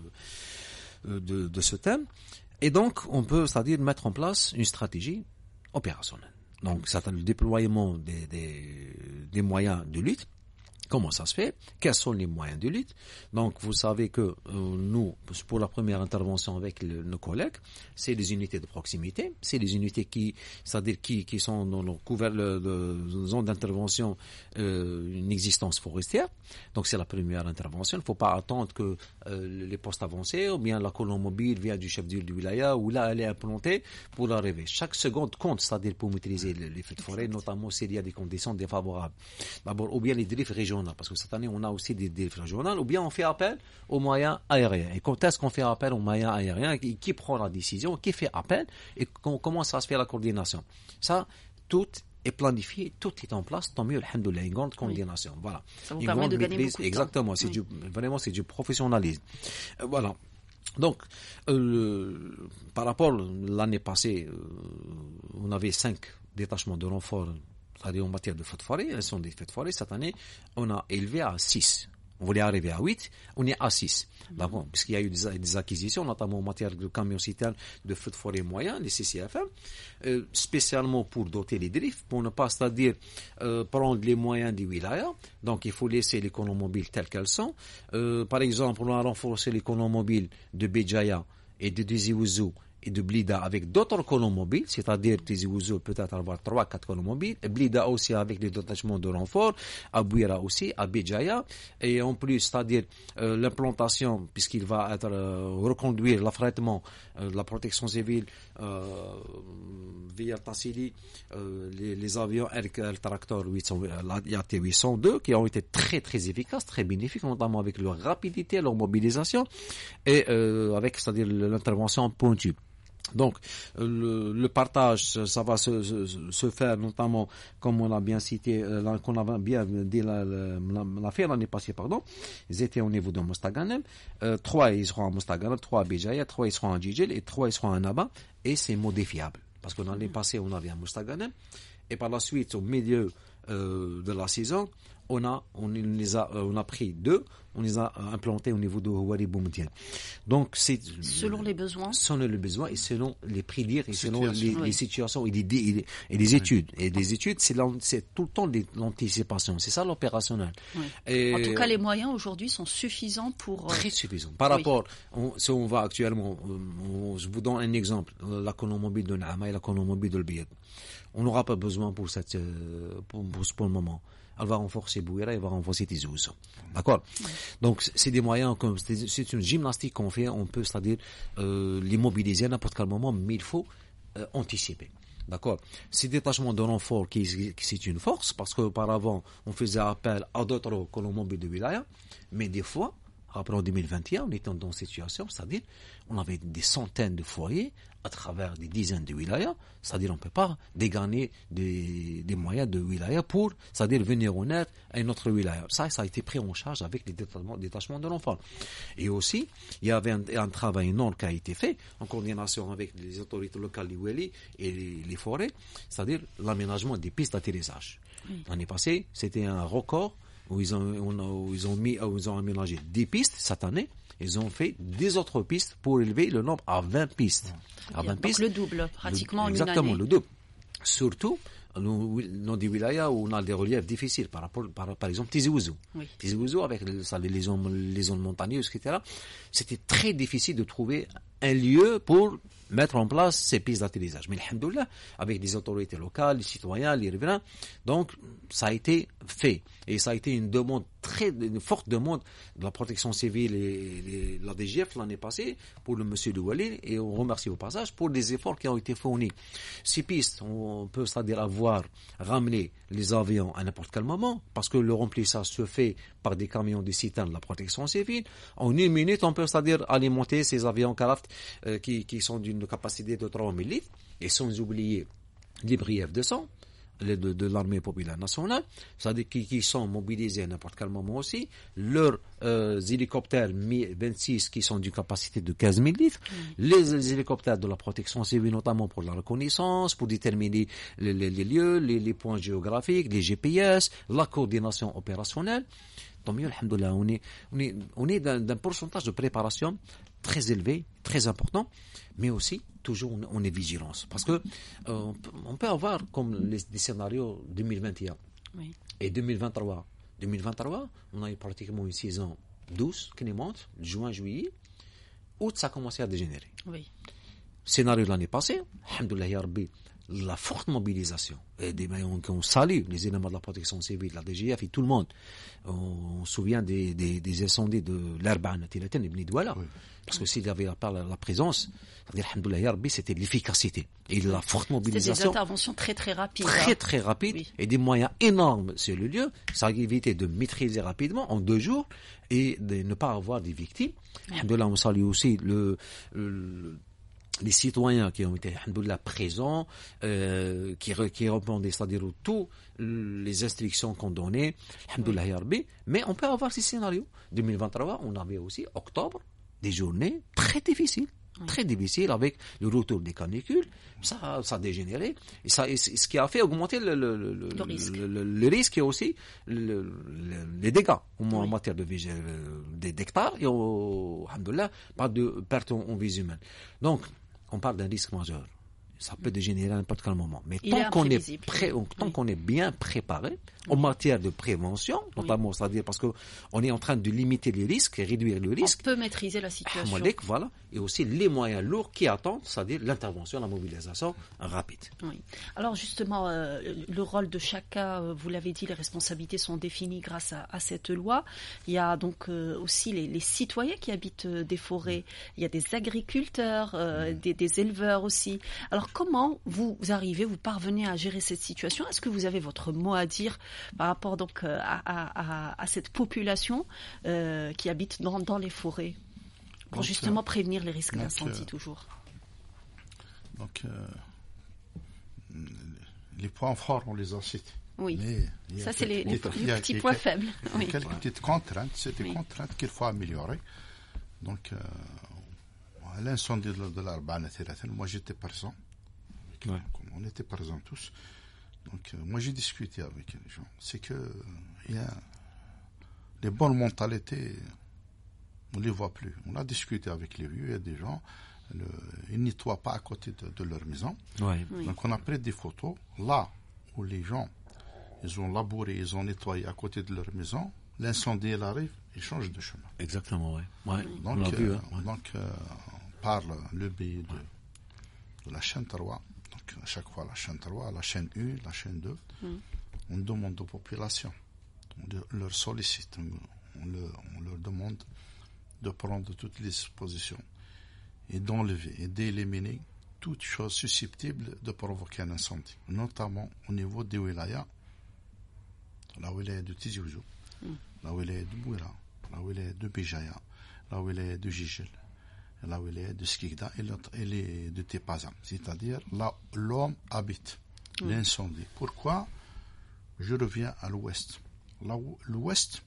de, de ce thème. Et donc, on peut, c'est-à-dire mettre en place une stratégie opérationnelle. Donc, c'est le déploiement des, des, des moyens de lutte Comment ça se fait? Quels sont les moyens de lutte? Donc, vous savez que euh, nous, pour la première intervention avec le, nos collègues, c'est les unités de proximité, c'est les unités qui, c'est-à-dire qui, qui sont dans le couvert de, de zone d'intervention, euh, une existence forestière. Donc, c'est la première intervention. Il ne faut pas attendre que euh, les postes avancés ou bien la colonne mobile vient du chef du wilaya ou là elle est implantée pour arriver. Chaque seconde compte, c'est-à-dire pour maîtriser les, les feux de forêt, notamment s'il y a des conditions défavorables. D'abord, ou bien les dérives régionales. Parce que cette année, on a aussi des dérives régionales, ou bien on fait appel aux moyens aériens. Et quand est-ce qu'on fait appel aux moyens aériens? Qui, qui prend la décision? Qui fait appel? Et comment ça se fait la coordination? Ça, tout est planifié, tout est en place. Tant mieux, alhamdoulilah, une grande coordination. Oui. Voilà. Ça vous une permet de gagner maîtrise, beaucoup de exactement, temps. c'est Oui. du, vraiment, c'est du professionnalisme. Euh, voilà. Donc, euh, le, par rapport à l'année passée, euh, on avait cinq détachements de renfort, c'est-à-dire en matière de feux de forêt. Elles sont des feux de forêt. Cette année, on a élevé à six. On voulait arriver à huit, on est à six. D'accord, puisqu'il y a eu des, des acquisitions, notamment en matière de camions-citernes de feux de forêt moyens, les C C F M, euh, spécialement pour doter les drifts, pour ne pas, c'est-à-dire euh, prendre les moyens des wilayas. Donc, il faut laisser les colonnes mobiles telles qu'elles sont. Euh, par exemple, on a renforcé les colonnes mobiles de Béjaïa et de Tizi Ouzou et de Blida avec d'autres colonnes mobiles, c'est-à-dire Tizi Ouzou peut-être avoir trois quatre colonnes mobiles, et Blida aussi avec des détachements de renfort, à Bouira aussi, à Béjaïa, et en plus, c'est-à-dire euh, l'implantation, puisqu'il va être euh, reconduire l'affrètement euh, de la protection civile euh, via Tassili, euh, les, les avions El Tractor huit cents, la I A T huit cent deux, qui ont été très très efficaces, très bénéfiques, notamment avec leur rapidité, leur mobilisation, et euh, avec, c'est-à-dire l'intervention pointue. Donc, le, le partage, ça va se, se, se faire notamment, comme on a bien cité, euh, qu'on a bien dit la, la, la fait l'année passée, pardon. Ils étaient au niveau de Mostaganem. Euh, trois, ils seront à Mostaganem, trois à Béjaïa, trois, ils seront à Djidjel et trois, ils seront à Naba. Et c'est modifiable. Parce que l'année passée, on avait à Mostaganem. Et par la suite, au milieu euh, de la saison, on a, on les a, on a pris deux, on les a implantés au niveau de Houari Boumtien. Donc, c'est. Selon les besoins. Selon les besoins et selon les prix et selon les, oui. les situations et les, et les, et les études. Et les études, c'est, c'est tout le temps de l'anticipation. C'est ça l'opérationnel. Oui. Et en tout cas, les moyens aujourd'hui sont suffisants pour. Très suffisants. Par oui. rapport, on, si on va actuellement, on, je vous donne un exemple, la colonne mobile de Naama et la colonne mobile de L'Biad. On n'aura pas besoin pour cette, pour, pour, pour le moment. Elle va renforcer Bouira, elle va renforcer Tizi Ouzou. D'accord? Oui. Donc, c'est des moyens, comme, c'est une gymnastique qu'on fait, on peut, c'est-à-dire, euh, les mobiliser à n'importe quel moment, mais il faut euh, anticiper. D'accord? Ces détachements de renfort, qui, qui, c'est une force, parce qu'auparavant, on faisait appel à d'autres colonnes mobiles de wilaya, mais des fois, après en deux mille vingt et un, on était dans une situation, c'est-à-dire, on avait des centaines de foyers à travers des dizaines de wilayas, c'est-à-dire on ne peut pas dégainer des, des moyens de wilaya pour, c'est-à-dire venir en aide à une autre wilaya. Ça, ça a été pris en charge avec les détachements, détachements de l'enfant. Et aussi, il y avait un, un travail énorme qui a été fait en coordination avec les autorités locales, les Weli et les, les forêts, c'est-à-dire l'aménagement des pistes d'atterrissage. Oui. L'année passée, c'était un record où ils ont, où ils ont mis, où ils ont aménagé dix pistes cette année. Ils ont fait des autres pistes pour élever le nombre à vingt pistes. À vingt pistes. Donc le double, pratiquement le, en une année. Exactement, le double. Surtout nous, dans des wilayas où on a des reliefs difficiles, par rapport, par, par exemple, Tizi Ouzou. Oui. Tizi Ouzou, avec ça, les, zones, les zones montagneuses, et cetera, c'était très difficile de trouver un lieu pour mettre en place ces pistes d'atterrissage. Mais alhamdoulilah, avec des autorités locales, les citoyens, les riverains, donc ça a été fait. Et ça a été une demande très, une forte demande de la protection civile et les, la D G F l'année passée pour le monsieur de Wali, et on remercie au passage pour les efforts qui ont été fournis. Ces pistes, on peut c'est-à-dire avoir ramené les avions à n'importe quel moment, parce que le remplissage se fait par des camions de citernes de la protection civile. En une minute, on peut c'est-à-dire alimenter ces avions caraft euh, qui, qui sont d'une capacité de trois mille litres, et sans oublier les briefs de sang de, de l'armée populaire nationale, c'est-à-dire qui, qui sont mobilisés à n'importe quel moment aussi, leurs euh, hélicoptères Mi vingt-six qui sont d'une capacité de quinze mille litres, mmh. les, les hélicoptères de la protection civile notamment pour la reconnaissance, pour déterminer les, les, les lieux, les, les points géographiques, les G P S, la coordination opérationnelle. Tant mieux, alhamdoulilah, on est, on est, on est d'un, d'un pourcentage de préparation très élevé, très important, mais aussi toujours on, on est vigilance, parce que euh, on, peut, on peut avoir comme les, des scénarios deux mille vingt et un oui. et deux mille vingt-trois, deux mille vingt-trois, on a eu pratiquement une saison douce, clémente, juin, juillet. Août, ça a commencé à dégénérer. Oui. Scénario de l'année passée, alhamdoulilah ya Rabbi, la forte mobilisation et des maillons qu'on salue, les éléments de la protection civile, la D G F et tout le monde. On, on se souvient des, des, des incendies de l'Arba'an Tilatan et Bni Douala. Oui. Parce que s'il y avait la, la présence, c'est-à-dire, alhamdoulilah ya Rabbi, c'était l'efficacité et la forte mobilisation. C'était des interventions très très rapides. Très très rapides, oui. Et des moyens énormes sur le lieu. Ça a évité de maîtriser rapidement en deux jours et de ne pas avoir des victimes. Oui. Alhamdoulilah, on salue aussi le, le les citoyens qui ont été alhamdoulilah présents, euh, qui, qui répondaient, c'est-à-dire tous les instructions qu'on donnait, alhamdoulilah ya Rabbi. Mais on peut avoir ces scénarios. deux mille vingt-trois, on avait aussi octobre, des journées très difficiles, oui. très difficiles avec le retour des canicules. Ça, ça a dégénéré. Et ça, et ce qui a fait augmenter le, le, le, le, risque. le, le, le risque et aussi le, le, les dégâts au moins oui. en matière de d'hectares et au, alhamdoulilah, pas de perte en, en vie humaine. Donc, on parle d'un risque majeur. Ça peut dégénérer à n'importe quel moment. Mais Il tant est qu'on est prêt, oui. tant qu'on est bien préparé oui. en matière de prévention, notamment, oui. c'est-à-dire parce que on est en train de limiter les risques et réduire le risque. On peut maîtriser la situation. Voilà. Et aussi les moyens lourds qui attendent, c'est-à-dire l'intervention, la mobilisation rapide. Oui. Alors justement, euh, le rôle de chacun, euh, vous l'avez dit, les responsabilités sont définies grâce à, à cette loi. Il y a donc euh, aussi les, les citoyens qui habitent euh, des forêts. Il y a des agriculteurs, euh, des, des éleveurs aussi. Alors comment vous arrivez, vous parvenez à gérer cette situation? Est-ce que vous avez votre mot à dire par rapport donc à, à, à, à cette population euh, qui habite dans, dans les forêts pour donc, justement euh, prévenir les risques d'incendie euh, toujours? Donc euh, les points forts, on les a cités. Oui, mais ça c'est les, les, les petits points faibles. Il y a oui. quelques petites contraintes, c'est des oui. contraintes qu'il faut améliorer. Donc euh, à l'incendie de, de l'Arba'an Tilatan, moi j'étais présent. Ouais. On était présents tous. Donc, euh, moi, j'ai discuté avec les gens. C'est que il y a les bonnes mentalités, on les voit plus. On a discuté avec les vieux. Il y a des gens, le, ils nettoient pas à côté de, de leur maison. Ouais. Oui. Donc, on a pris des photos là où les gens, ils ont labouré, ils ont nettoyé à côté de leur maison. L'incendie, il arrive, ils changent de chemin. Exactement, ouais. ouais. Donc, on l'a euh, vu, hein. ouais. donc, euh, par le biais de, de la chaîne trois. À chaque fois, la chaîne trois, la chaîne un, la chaîne deux, mm. on demande aux populations, on leur sollicite, on leur, on leur demande de prendre toutes les dispositions et d'enlever et d'éliminer toute chose susceptible de provoquer un incendie, notamment au niveau des wilayas, la wilaya de Tizi Ouzou, mm. la wilaya de Bouira, la wilaya de Béjaïa, la wilaya de Jijel, la wilaya de Skikda et les de Tepaza, c'est-à-dire là l'homme habite mmh. l'incendie. Pourquoi? Je reviens à l'ouest. Là où l'ouest,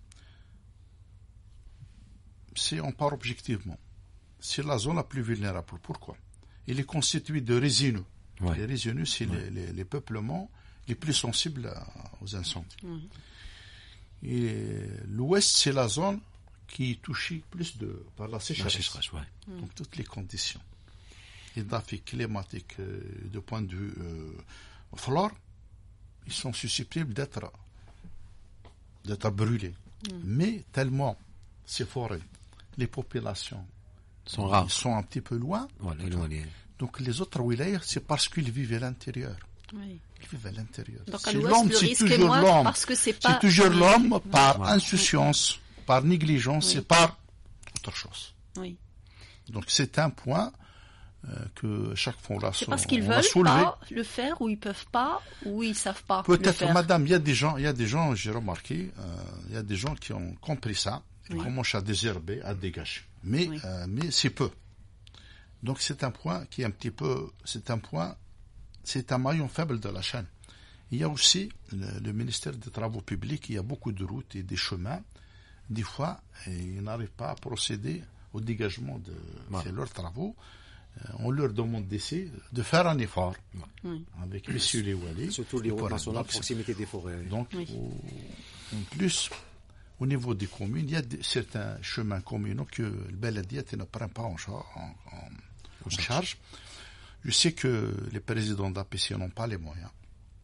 c'est on part objectivement, c'est la zone la plus vulnérable. Pourquoi? Il est constitué de résineux. Ouais. Les résineux, c'est ouais. les, les, les peuplements les plus sensibles à, aux incendies. Mmh. Et l'ouest, c'est la zone qui est touché plus de, par la sécheresse. La sécheresse, ouais. Donc, mmh. toutes les conditions hydrographiques, climatiques, euh, de point de vue euh, flore, ils sont susceptibles d'être, d'être brûlés. Mmh. Mais tellement ces forêts, les populations sont rares, sont un petit peu loin. Voilà, éloignées. Donc, les autres wilayas, c'est parce qu'ils vivent à l'intérieur. Oui. Ils vivent à l'intérieur. Donc, à l'ouest, le risque est moins parce que c'est pas... C'est toujours l'homme par ouais. insouciance. Par négligence, oui. c'est par autre chose. Oui. Donc c'est un point euh, que chaque fondation c'est parce qu'ils veulent pas le faire ou ils peuvent pas ou ils savent pas peut-être le faire. Madame, il y a des gens, il y a des gens, j'ai remarqué, euh, il y a des gens qui ont compris ça, qui oui. commencent à désherber, à dégager. Mais oui. euh, mais c'est peu. Donc c'est un point qui est un petit peu, c'est un point, c'est un maillon faible de la chaîne. Il y a aussi le, le ministère des Travaux publics, il y a beaucoup de routes et des chemins. Des fois, ils n'arrivent pas à procéder au dégagement de ouais. leurs travaux. Euh, on leur demande d'essayer de faire un effort oui. avec messieurs les Wali. Surtout les routes nationales à proximité des forêts. Donc, oui. au, en plus, au niveau des communes, il y a de, certains chemins communaux que le Beladiat ne prend pas en, char, en, en, en charge. Je sais que les présidents d'A P C n'ont pas les moyens.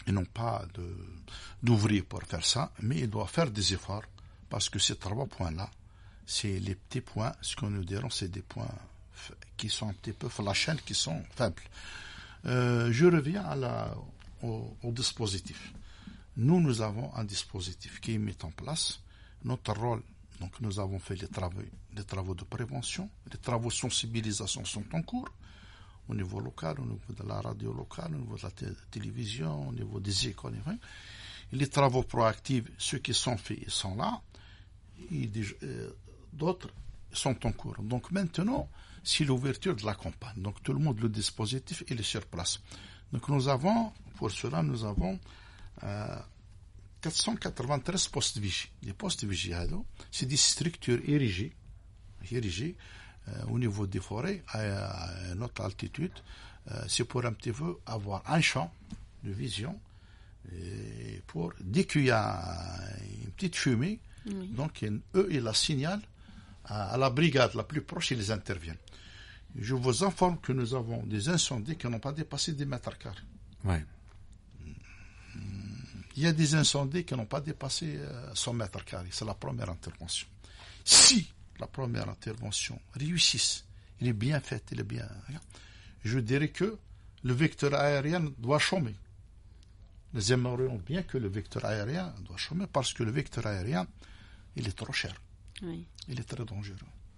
Ils n'ont pas de, d'ouvriers pour faire ça, mais ils doivent faire des efforts, parce que ces trois points-là, c'est les petits points, ce que nous dirons, c'est des points qui sont un petit peu la chaîne, qui sont faibles. Euh, je reviens à la, au, au dispositif. Nous, nous avons un dispositif qui est mis en place. Notre rôle, donc nous avons fait les travaux, les travaux de prévention, les travaux de sensibilisation sont en cours, au niveau local, au niveau de la radio locale, au niveau de la t- télévision, au niveau des écoles. Et les travaux proactifs, ceux qui sont faits, ils sont là, et des, euh, d'autres sont en cours. Donc maintenant, c'est l'ouverture de la campagne. Donc tout le monde, le dispositif, il est sur place. Donc nous avons, pour cela, nous avons euh, quatre cent quatre-vingt-treize postes vigies. Les postes vigies, c'est des structures érigées, érigées euh, au niveau des forêts, à, à notre altitude. Euh, c'est pour un petit peu avoir un champ de vision, et pour, dès qu'il y a une petite fumée, oui. donc eux, ils la signalent à, à la brigade la plus proche, ils interviennent. Je vous informe que nous avons des incendies qui n'ont pas dépassé dix mètres carrés. Ouais. Il y a des incendies qui n'ont pas dépassé cent mètres carrés. C'est la première intervention. Si la première intervention réussisse, il est bien fait, il est bien, je dirais que le vecteur aérien doit chômer. Nous aimerions bien que le vecteur aérien doit chômer, parce que le vecteur aérien, il est trop cher. Oui. Il est très dangereux.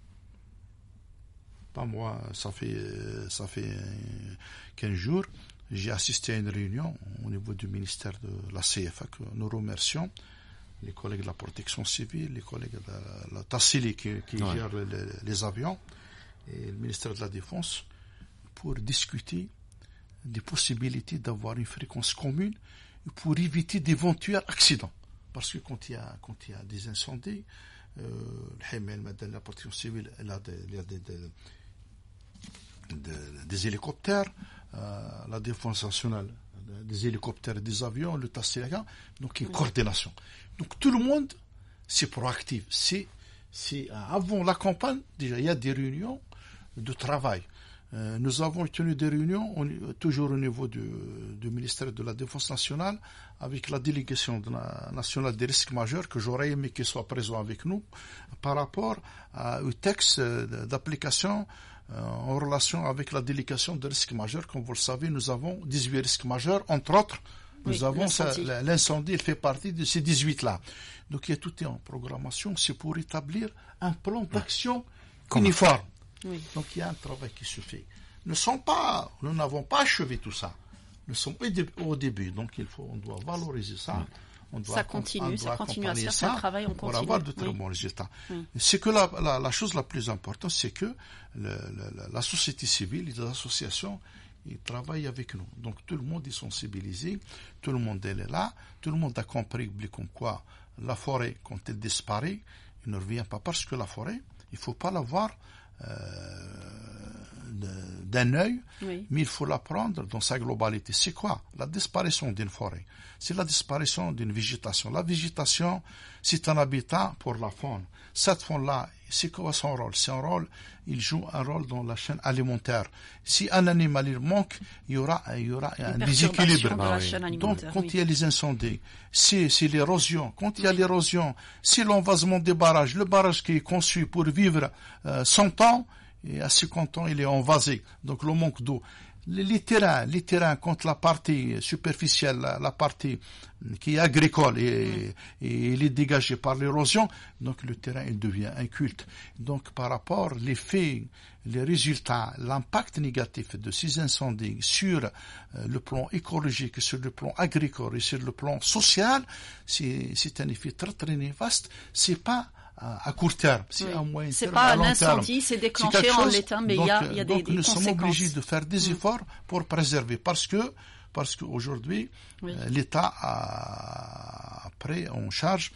Pas moi, ça fait, ça fait quinze jours, j'ai assisté à une réunion au niveau du ministère de la C F A, que nous remercions, les collègues de la protection civile, les collègues de la Tassili qui, qui ouais. gèrent les, les avions, et le ministère de la Défense, pour discuter des possibilités d'avoir une fréquence commune pour éviter d'éventuels accidents. Parce que quand il y a, quand il y a des incendies, euh, la protection civile, elle a des, il y a des, des, des, des hélicoptères, euh, la défense nationale, des hélicoptères et des avions, le Tassila, donc une oui. coordination. Donc tout le monde, c'est proactif. C'est, c'est, avant la campagne, déjà, il y a des réunions de travail. Euh, nous avons tenu des réunions, on, toujours au niveau du, du ministère de la Défense nationale, avec la délégation de la, nationale des risques majeurs, que j'aurais aimé qu'ils soient présents avec nous, par rapport à, au texte d'application euh, en relation avec la délégation des risques majeurs. Comme vous le savez, nous avons dix-huit risques majeurs, entre autres. Nous oui, avons l'incendie. Ça, l'incendie, il fait partie de ces dix-huit-là. Donc il y a tout est en programmation, c'est pour établir un plan d'action Comment? uniforme. Oui. Donc il y a un travail qui se fait. Nous sommes pas, nous n'avons pas achevé tout ça. Nous sommes au début, donc il faut, on doit valoriser ça. On doit ça continue, on doit ça continue à se faire, ça un travail, on continue. Pour avoir de très oui. bons résultats. Oui. C'est que la, la, la chose la plus importante, c'est que le, le, la société civile, les associations, ils travaillent avec nous. Donc tout le monde est sensibilisé, tout le monde est là, tout le monde a compris comme quoi la forêt, quand elle disparaît, elle ne revient pas, parce que la forêt, il ne faut pas la voir Euh, d'un œil, oui. mais il faut la prendre dans sa globalité. C'est quoi? La disparition d'une forêt. C'est la disparition d'une végétation. La végétation, c'est un habitat pour la faune. Cette faune-là, c'est quoi son rôle? C'est un rôle, il joue un rôle dans la chaîne alimentaire. Si un animal il manque, il y aura, il y aura un déséquilibre. Ah, oui. Donc, quand oui. il y a les incendies, c'est, c'est l'érosion. Quand il y a oui. l'érosion, c'est l'envasement des barrages. Le barrage qui est conçu pour vivre euh, cent ans, et à cinquante ans, il est envasé. Donc, le manque d'eau. Les, les terrains, les terrains, quand la partie superficielle, la, la partie qui est agricole et, mm. et il est dégagé par l'érosion, donc le terrain, il devient inculte. Donc, par rapport les faits, les résultats, l'impact négatif de ces incendies sur euh, le plan écologique, sur le plan agricole et sur le plan social, c'est, c'est un effet très, très néfaste. C'est pas à court terme, c'est oui. à moyen c'est terme, pas à long l'incendie, terme. c'est déclenché en l'état, mais il y a, y a des, donc des nous conséquences. sommes obligés de faire des efforts pour préserver, parce que parce qu'aujourd'hui oui. euh, l'État a pris en charge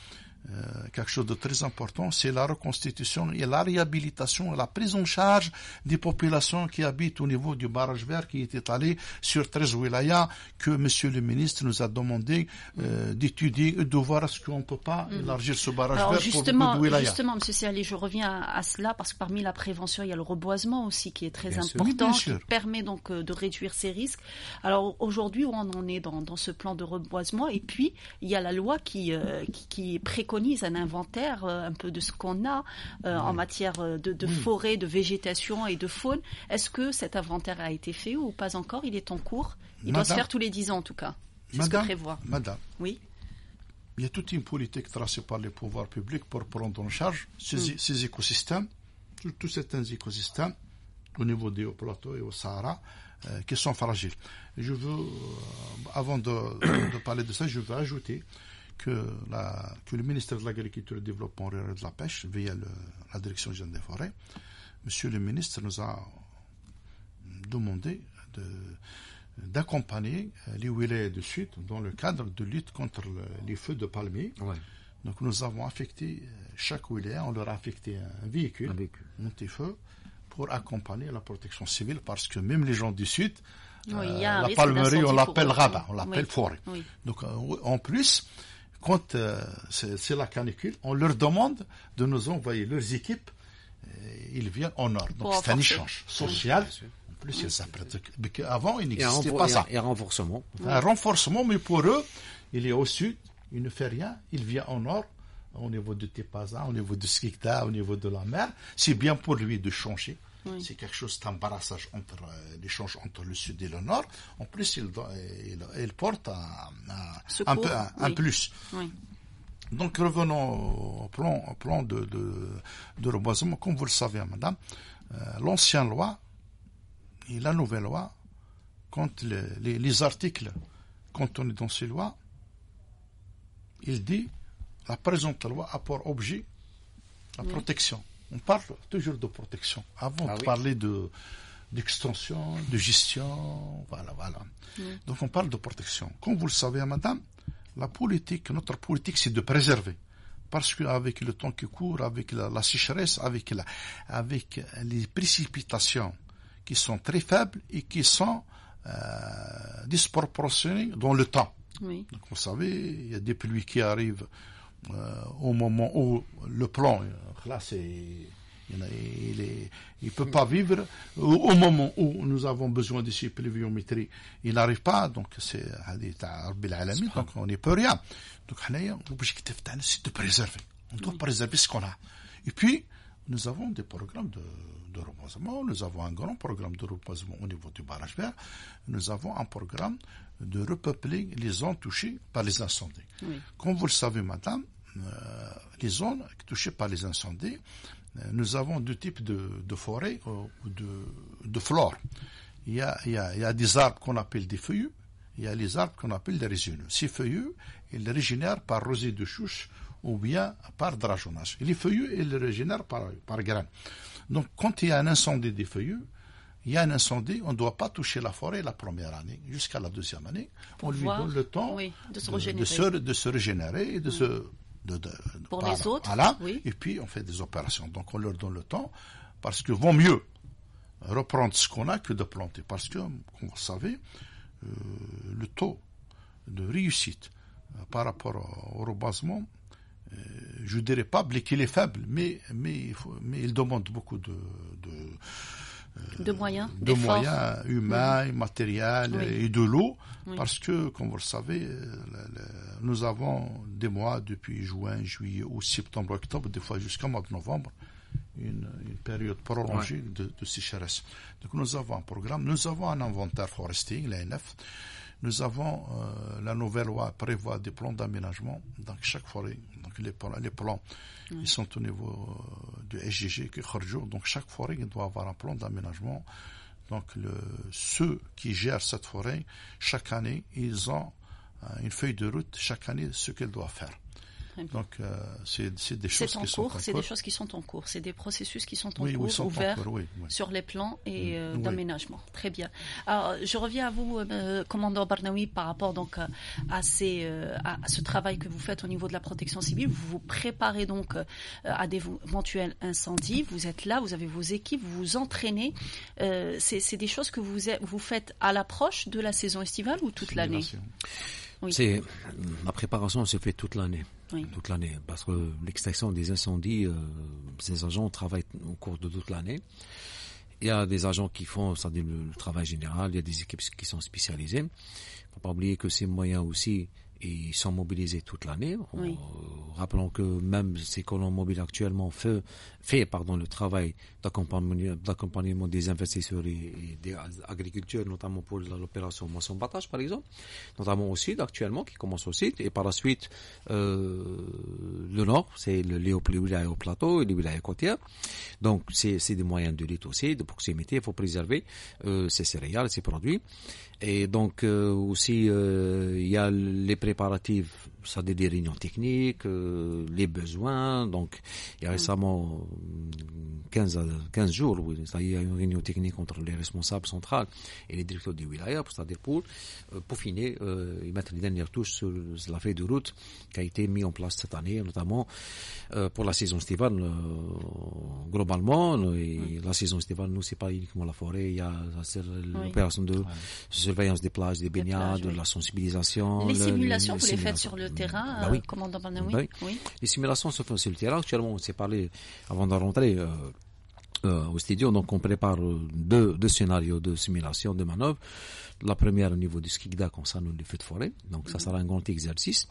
euh, quelque chose de très important, c'est la reconstitution et la réhabilitation et la prise en charge des populations qui habitent au niveau du barrage vert qui est étalé sur treize wilayas, que Monsieur le ministre nous a demandé euh, d'étudier et de voir est-ce qu'on ne peut pas mmh. élargir ce barrage Alors vert justement, pour beaucoup de wilayas. Justement, Monsieur Siali, je reviens à, à cela parce que parmi la prévention, il y a le reboisement aussi qui est très bien important, sûr. qui permet donc euh, de réduire ces risques. Alors aujourd'hui, où on en est dans, dans ce plan de reboisement, et puis il y a la loi qui, euh, qui, qui préconise un inventaire euh, un peu de ce qu'on a euh, oui. en matière de, de oui. forêt, de végétation et de faune. Est-ce que cet inventaire a été fait ou pas encore? Il est en cours. Il Madame, doit se faire tous les dix ans en tout cas. C'est Madame, ce que prévoit. Madame, oui. il y a toute une politique tracée par les pouvoirs publics pour prendre en charge ces, mm. ces écosystèmes, tous certains écosystèmes au niveau des hauts plateaux et au Sahara euh, qui sont fragiles. Et je veux, euh, avant de, de, de parler de ça, je veux ajouter que, la, que le ministère de l'Agriculture et du Développement rural et de la Pêche, via le, la Direction générale des forêts, Monsieur le ministre nous a demandé de, d'accompagner les wilayas du Sud dans le cadre de lutte contre le, les feux de palmiers. Ouais. Donc nous avons affecté, chaque wilaya, on leur a affecté un véhicule, un véhicule. Monté-feu, pour accompagner la protection civile, parce que même les gens du Sud, oui, euh, la palmerie, on l'appelle rabat, on l'appelle oui. forêt. Oui. Donc euh, en plus, quand euh, c'est, c'est la canicule, on leur demande de nous envoyer leurs équipes, et ils viennent en ordre. Donc c'est un échange social. Oui. En plus, il y a ça. Avant, il n'existait renfor- pas ça. Il y a un renforcement. Oui. Un renforcement, mais pour eux, il est au sud, il ne fait rien, il vient au nord, au niveau de Tepaza, au niveau de Skikda, au niveau de la mer. C'est bien pour lui de changer. Oui. C'est quelque chose d'embarrassage entre euh, l'échange entre le sud et le nord. En plus, il, il, il porte un, un, un, peu, un, oui. un plus. Oui. Donc, revenons au plan, au plan de, de, de reboisement. Comme vous le savez, madame, euh, l'ancienne loi et la nouvelle loi, quand les, les, les articles, quand on est dans ces lois, il dit la présente loi a pour objet la oui. protection. On parle toujours de protection. Avant ah de oui. parler de, d'extension, de gestion, voilà, voilà. Oui. Donc on parle de protection. Comme vous le savez, madame, la politique, notre politique, c'est de préserver. Parce qu'avec le temps qui court, avec la, la sécheresse, avec, la, avec les précipitations qui sont très faibles et qui sont euh, disproportionnées dans le temps. Oui. Donc vous savez, il y a des pluies qui arrivent Euh, au moment où le plan, là, c'est, il ne peut pas vivre. Au, au moment où nous avons besoin de ces pluviométries, il n'arrive pas. Donc, c'est, donc on n'y peut rien. Donc, l'objectif, c'est de préserver. On doit oui. préserver ce qu'on a. Et puis, nous avons des programmes de, de reboisement. Nous avons un grand programme de reboisement au niveau du barrage vert. Nous avons un programme de repeupler les zones touchées par les incendies. Oui. Comme vous le savez, madame, euh, les zones touchées par les incendies, euh, nous avons deux types de, de forêts ou de, de flore. Il y, a, il, y a, il y a des arbres qu'on appelle des feuillus, il y a les arbres qu'on appelle des résineux. Ces feuillus, ils régénèrent par rosée de chouche ou bien par dragonnage. Et les feuillus, ils régénèrent par, par graines. Donc, quand il y a un incendie des feuillus, il y a un incendie, on ne doit pas toucher la forêt la première année, jusqu'à la deuxième année. Pour on lui voir, donne le temps oui, de, se de, de, se, de se régénérer et de oui. se... De, de, Pour voilà, les autres, voilà, oui. Et puis on fait des opérations. Donc on leur donne le temps, parce que vaut mieux reprendre ce qu'on a que de planter. Parce que, comme vous savez, euh, le taux de réussite euh, par rapport au, au reboisement, euh, je ne dirais pas qu'il est faible, mais, mais, il faut, mais il demande beaucoup de... de De moyens, de moyens humains, oui. matériels oui. et de l'eau, oui. parce que, comme vous le savez, le, le, nous avons des mois depuis juin, juillet, août, septembre, octobre, des fois jusqu'au mois de novembre, une, une période prolongée oui. de, de sécheresse. Donc nous avons un programme, nous avons un inventaire forestier, l'A N F, nous avons euh, la nouvelle loi prévoit des plans d'aménagement dans chaque forêt, donc les plans, les plans oui. ils sont au niveau euh, du S G G, donc chaque forêt il doit avoir un plan d'aménagement. Donc le, ceux qui gèrent cette forêt, chaque année, ils ont euh, une feuille de route, chaque année, ce qu'ils doivent faire. Donc, euh, c'est, c'est des choses c'est en qui cours, sont en c'est cours. des choses qui sont en cours, c'est des processus qui sont en Oui, cours, oui, sont en ouverts cours, oui, oui. sur les plans et euh, Oui. d'aménagement. Très bien. Alors, je reviens à vous, euh, commandant Barnaoui, par rapport donc à, à, ces, euh, à, à ce travail que vous faites au niveau de la protection civile. Vous vous préparez donc euh, à d'éventuels incendies. Vous êtes là, vous avez vos équipes, vous vous entraînez. Euh, c'est, c'est des choses que vous, vous faites à l'approche de la saison estivale ou toute l'année? Oui. C'est, la préparation se fait toute l'année. Oui. Toute l'année. Parce que l'extinction des incendies, euh, ces agents travaillent au cours de toute l'année. Il y a des agents qui font, c'est-à-dire le, le travail général, il y a des équipes qui sont spécialisées. Il ne faut pas oublier que ces moyens aussi, ils sont mobilisés toute l'année. Oui. On, rappelons que même ces colons mobiles actuellement fait, fait pardon, le travail d'accompagnement, d'accompagnement des investisseurs et, et des agriculteurs, notamment pour l'opération moisson-battage, par exemple, notamment au sud actuellement, qui commence au sud, et par la suite, euh, le nord, c'est le, les wilayas au plateau et les wilayas côtières. Donc, c'est, c'est des moyens de lutte aussi, de proximité. Il faut préserver euh, ces céréales, ces produits. Et donc, euh, aussi, euh, il y a les préparatifs, ça veut dire des réunions techniques, euh, les besoins. Donc, il y a récemment quinze, quinze jours, oui, il y a une réunion technique entre les responsables centrales et les directeurs du wilaya, c'est-à-dire pour euh, peaufiner euh, et mettre les dernières touches sur, sur la feuille de route qui a été mise en place cette année, notamment euh, pour la saison estivale euh, globalement. Et oui. La saison estivale, nous, c'est pas uniquement la forêt, il y a l'opération oui. de ouais. surveillance des plages, des baignades, de oui. la sensibilisation. Les le, simulations, les, vous les les faites sur le terrain, bah oui. euh, commandant Barnaoui? Bah oui. oui. Les simulations se font sur le terrain. Actuellement, on s'est parlé avant de rentrer euh, euh, au studio, donc on prépare deux, deux scénarios de simulation de manœuvre. La première au niveau du Skikda concerne les feux de forêt, donc ça sera un grand exercice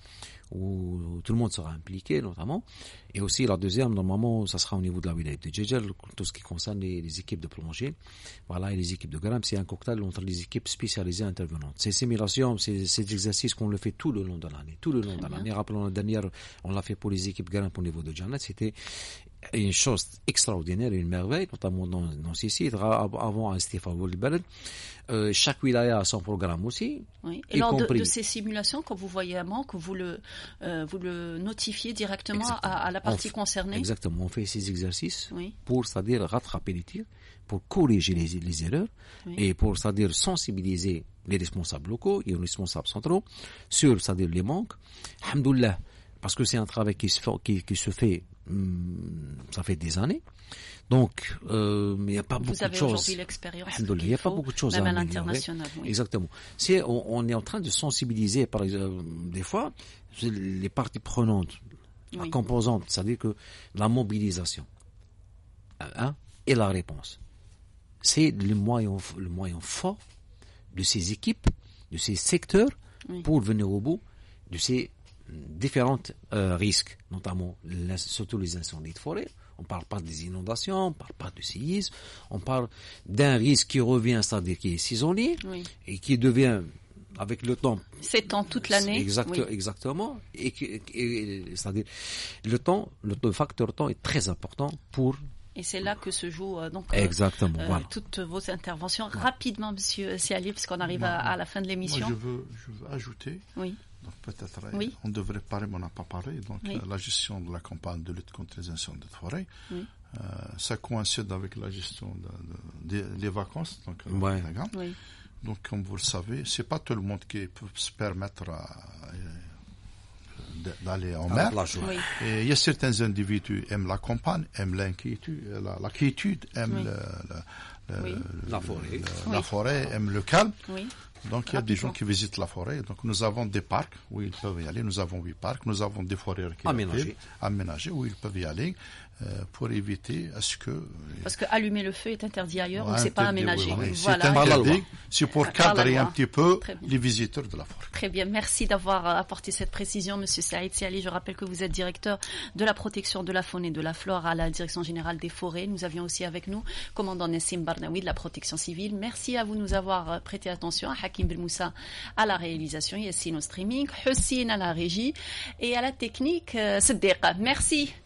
où tout le monde sera impliqué notamment, et aussi la deuxième normalement ça sera au niveau de la wilaya de Djedjel, tout ce qui concerne les, les équipes de plongée, voilà, et les équipes de grimpe. C'est un cocktail entre les équipes spécialisées intervenantes. Ces simulations, ces, ces exercices qu'on le fait tout le long de l'année, tout le long de l'année. Rappelons la dernière, on l'a fait pour les équipes grimpe au niveau de Djanet, c'était une chose extraordinaire et une merveille, notamment dans, dans ces sites. Avant à Istifa Wal-Balad, euh, chaque wilaya a son programme aussi. Oui. Et lors de, de ces simulations, quand vous voyez un manque, vous le, euh, vous le notifiez directement à, à la partie on concernée. Exactement. On fait ces exercices oui. pour, c'est-à-dire rattraper les tirs, pour corriger les, les erreurs oui. et pour, c'est-à-dire sensibiliser les responsables locaux et les responsables centraux sur, c'est-à-dire les manques. Alhamdoulilah, parce que c'est un travail qui se fait, qui, qui se fait ça fait des années. Donc, euh, il n'y a pas Vous beaucoup avez de choses. Aujourd'hui l'expérience. Il n'y a pas beaucoup de choses même à, à l'international. Oui. Exactement. C'est, on, on est en train de sensibiliser, par exemple, des fois, les parties prenantes, oui. la composante, c'est-à-dire que la mobilisation, hein, et la réponse. C'est le moyen, le moyen fort de ces équipes, de ces secteurs, oui. pour venir au bout de ces différents euh, risques, notamment surtout les incendies de forêt. On ne parle pas des inondations, on ne parle pas de séisme, on parle d'un risque qui revient, c'est-à-dire qui est saisonnier oui. et qui devient, avec le temps, s'étend toute l'année. Exact, oui. Exactement. Et, et, et c'est-à-dire le temps, le, le facteur temps est très important pour. Et c'est là que se jouent euh, donc Exactement, euh, voilà. toutes vos interventions. Voilà. Rapidement, Monsieur Siali, parce qu'on arrive à, à la fin de l'émission. Moi, je veux, je veux ajouter. Oui. Donc peut-être oui. on devrait parler, mais on n'a pas parlé. Donc oui. euh, la gestion de la campagne de lutte contre les incendies de forêt, oui. euh, ça coïncide avec la gestion de, de, de, des vacances. Donc, ouais. oui. donc comme vous le savez, c'est pas tout le monde qui peut se permettre à, d'aller en mer. Plage, oui. Et il y a certains individus qui aiment la campagne, aiment l'inquiétude, la, la quiétude, aiment oui. le, le, oui. le, la forêt, le, oui. la forêt, aiment le calme. Oui. Donc il y a des gens qui visitent la forêt. Donc nous avons des parcs où ils peuvent y aller. Nous avons huit parcs. Nous avons des forêts aménagées, aménagées où ils peuvent y aller euh, pour éviter à ce que. Parce que allumer le feu est interdit ailleurs, ouais, ou c'est pas aménagé. Oui, oui. Voilà. C'est interdit. C'est pour cadrer un petit peu les visiteurs de la forêt. Très bien. Merci d'avoir apporté cette précision, Monsieur Saïd Siali. Je rappelle que vous êtes directeur de la protection de la faune et de la flore à la Direction générale des forêts. Nous avions aussi avec nous commandant Nessim Barnaoui de la protection civile. Merci à vous de nous avoir prêté attention. À Hakim Belmoussa à la réalisation, Yassine au streaming, Hussein à la régie et à la technique, euh, Siddiqa. Merci.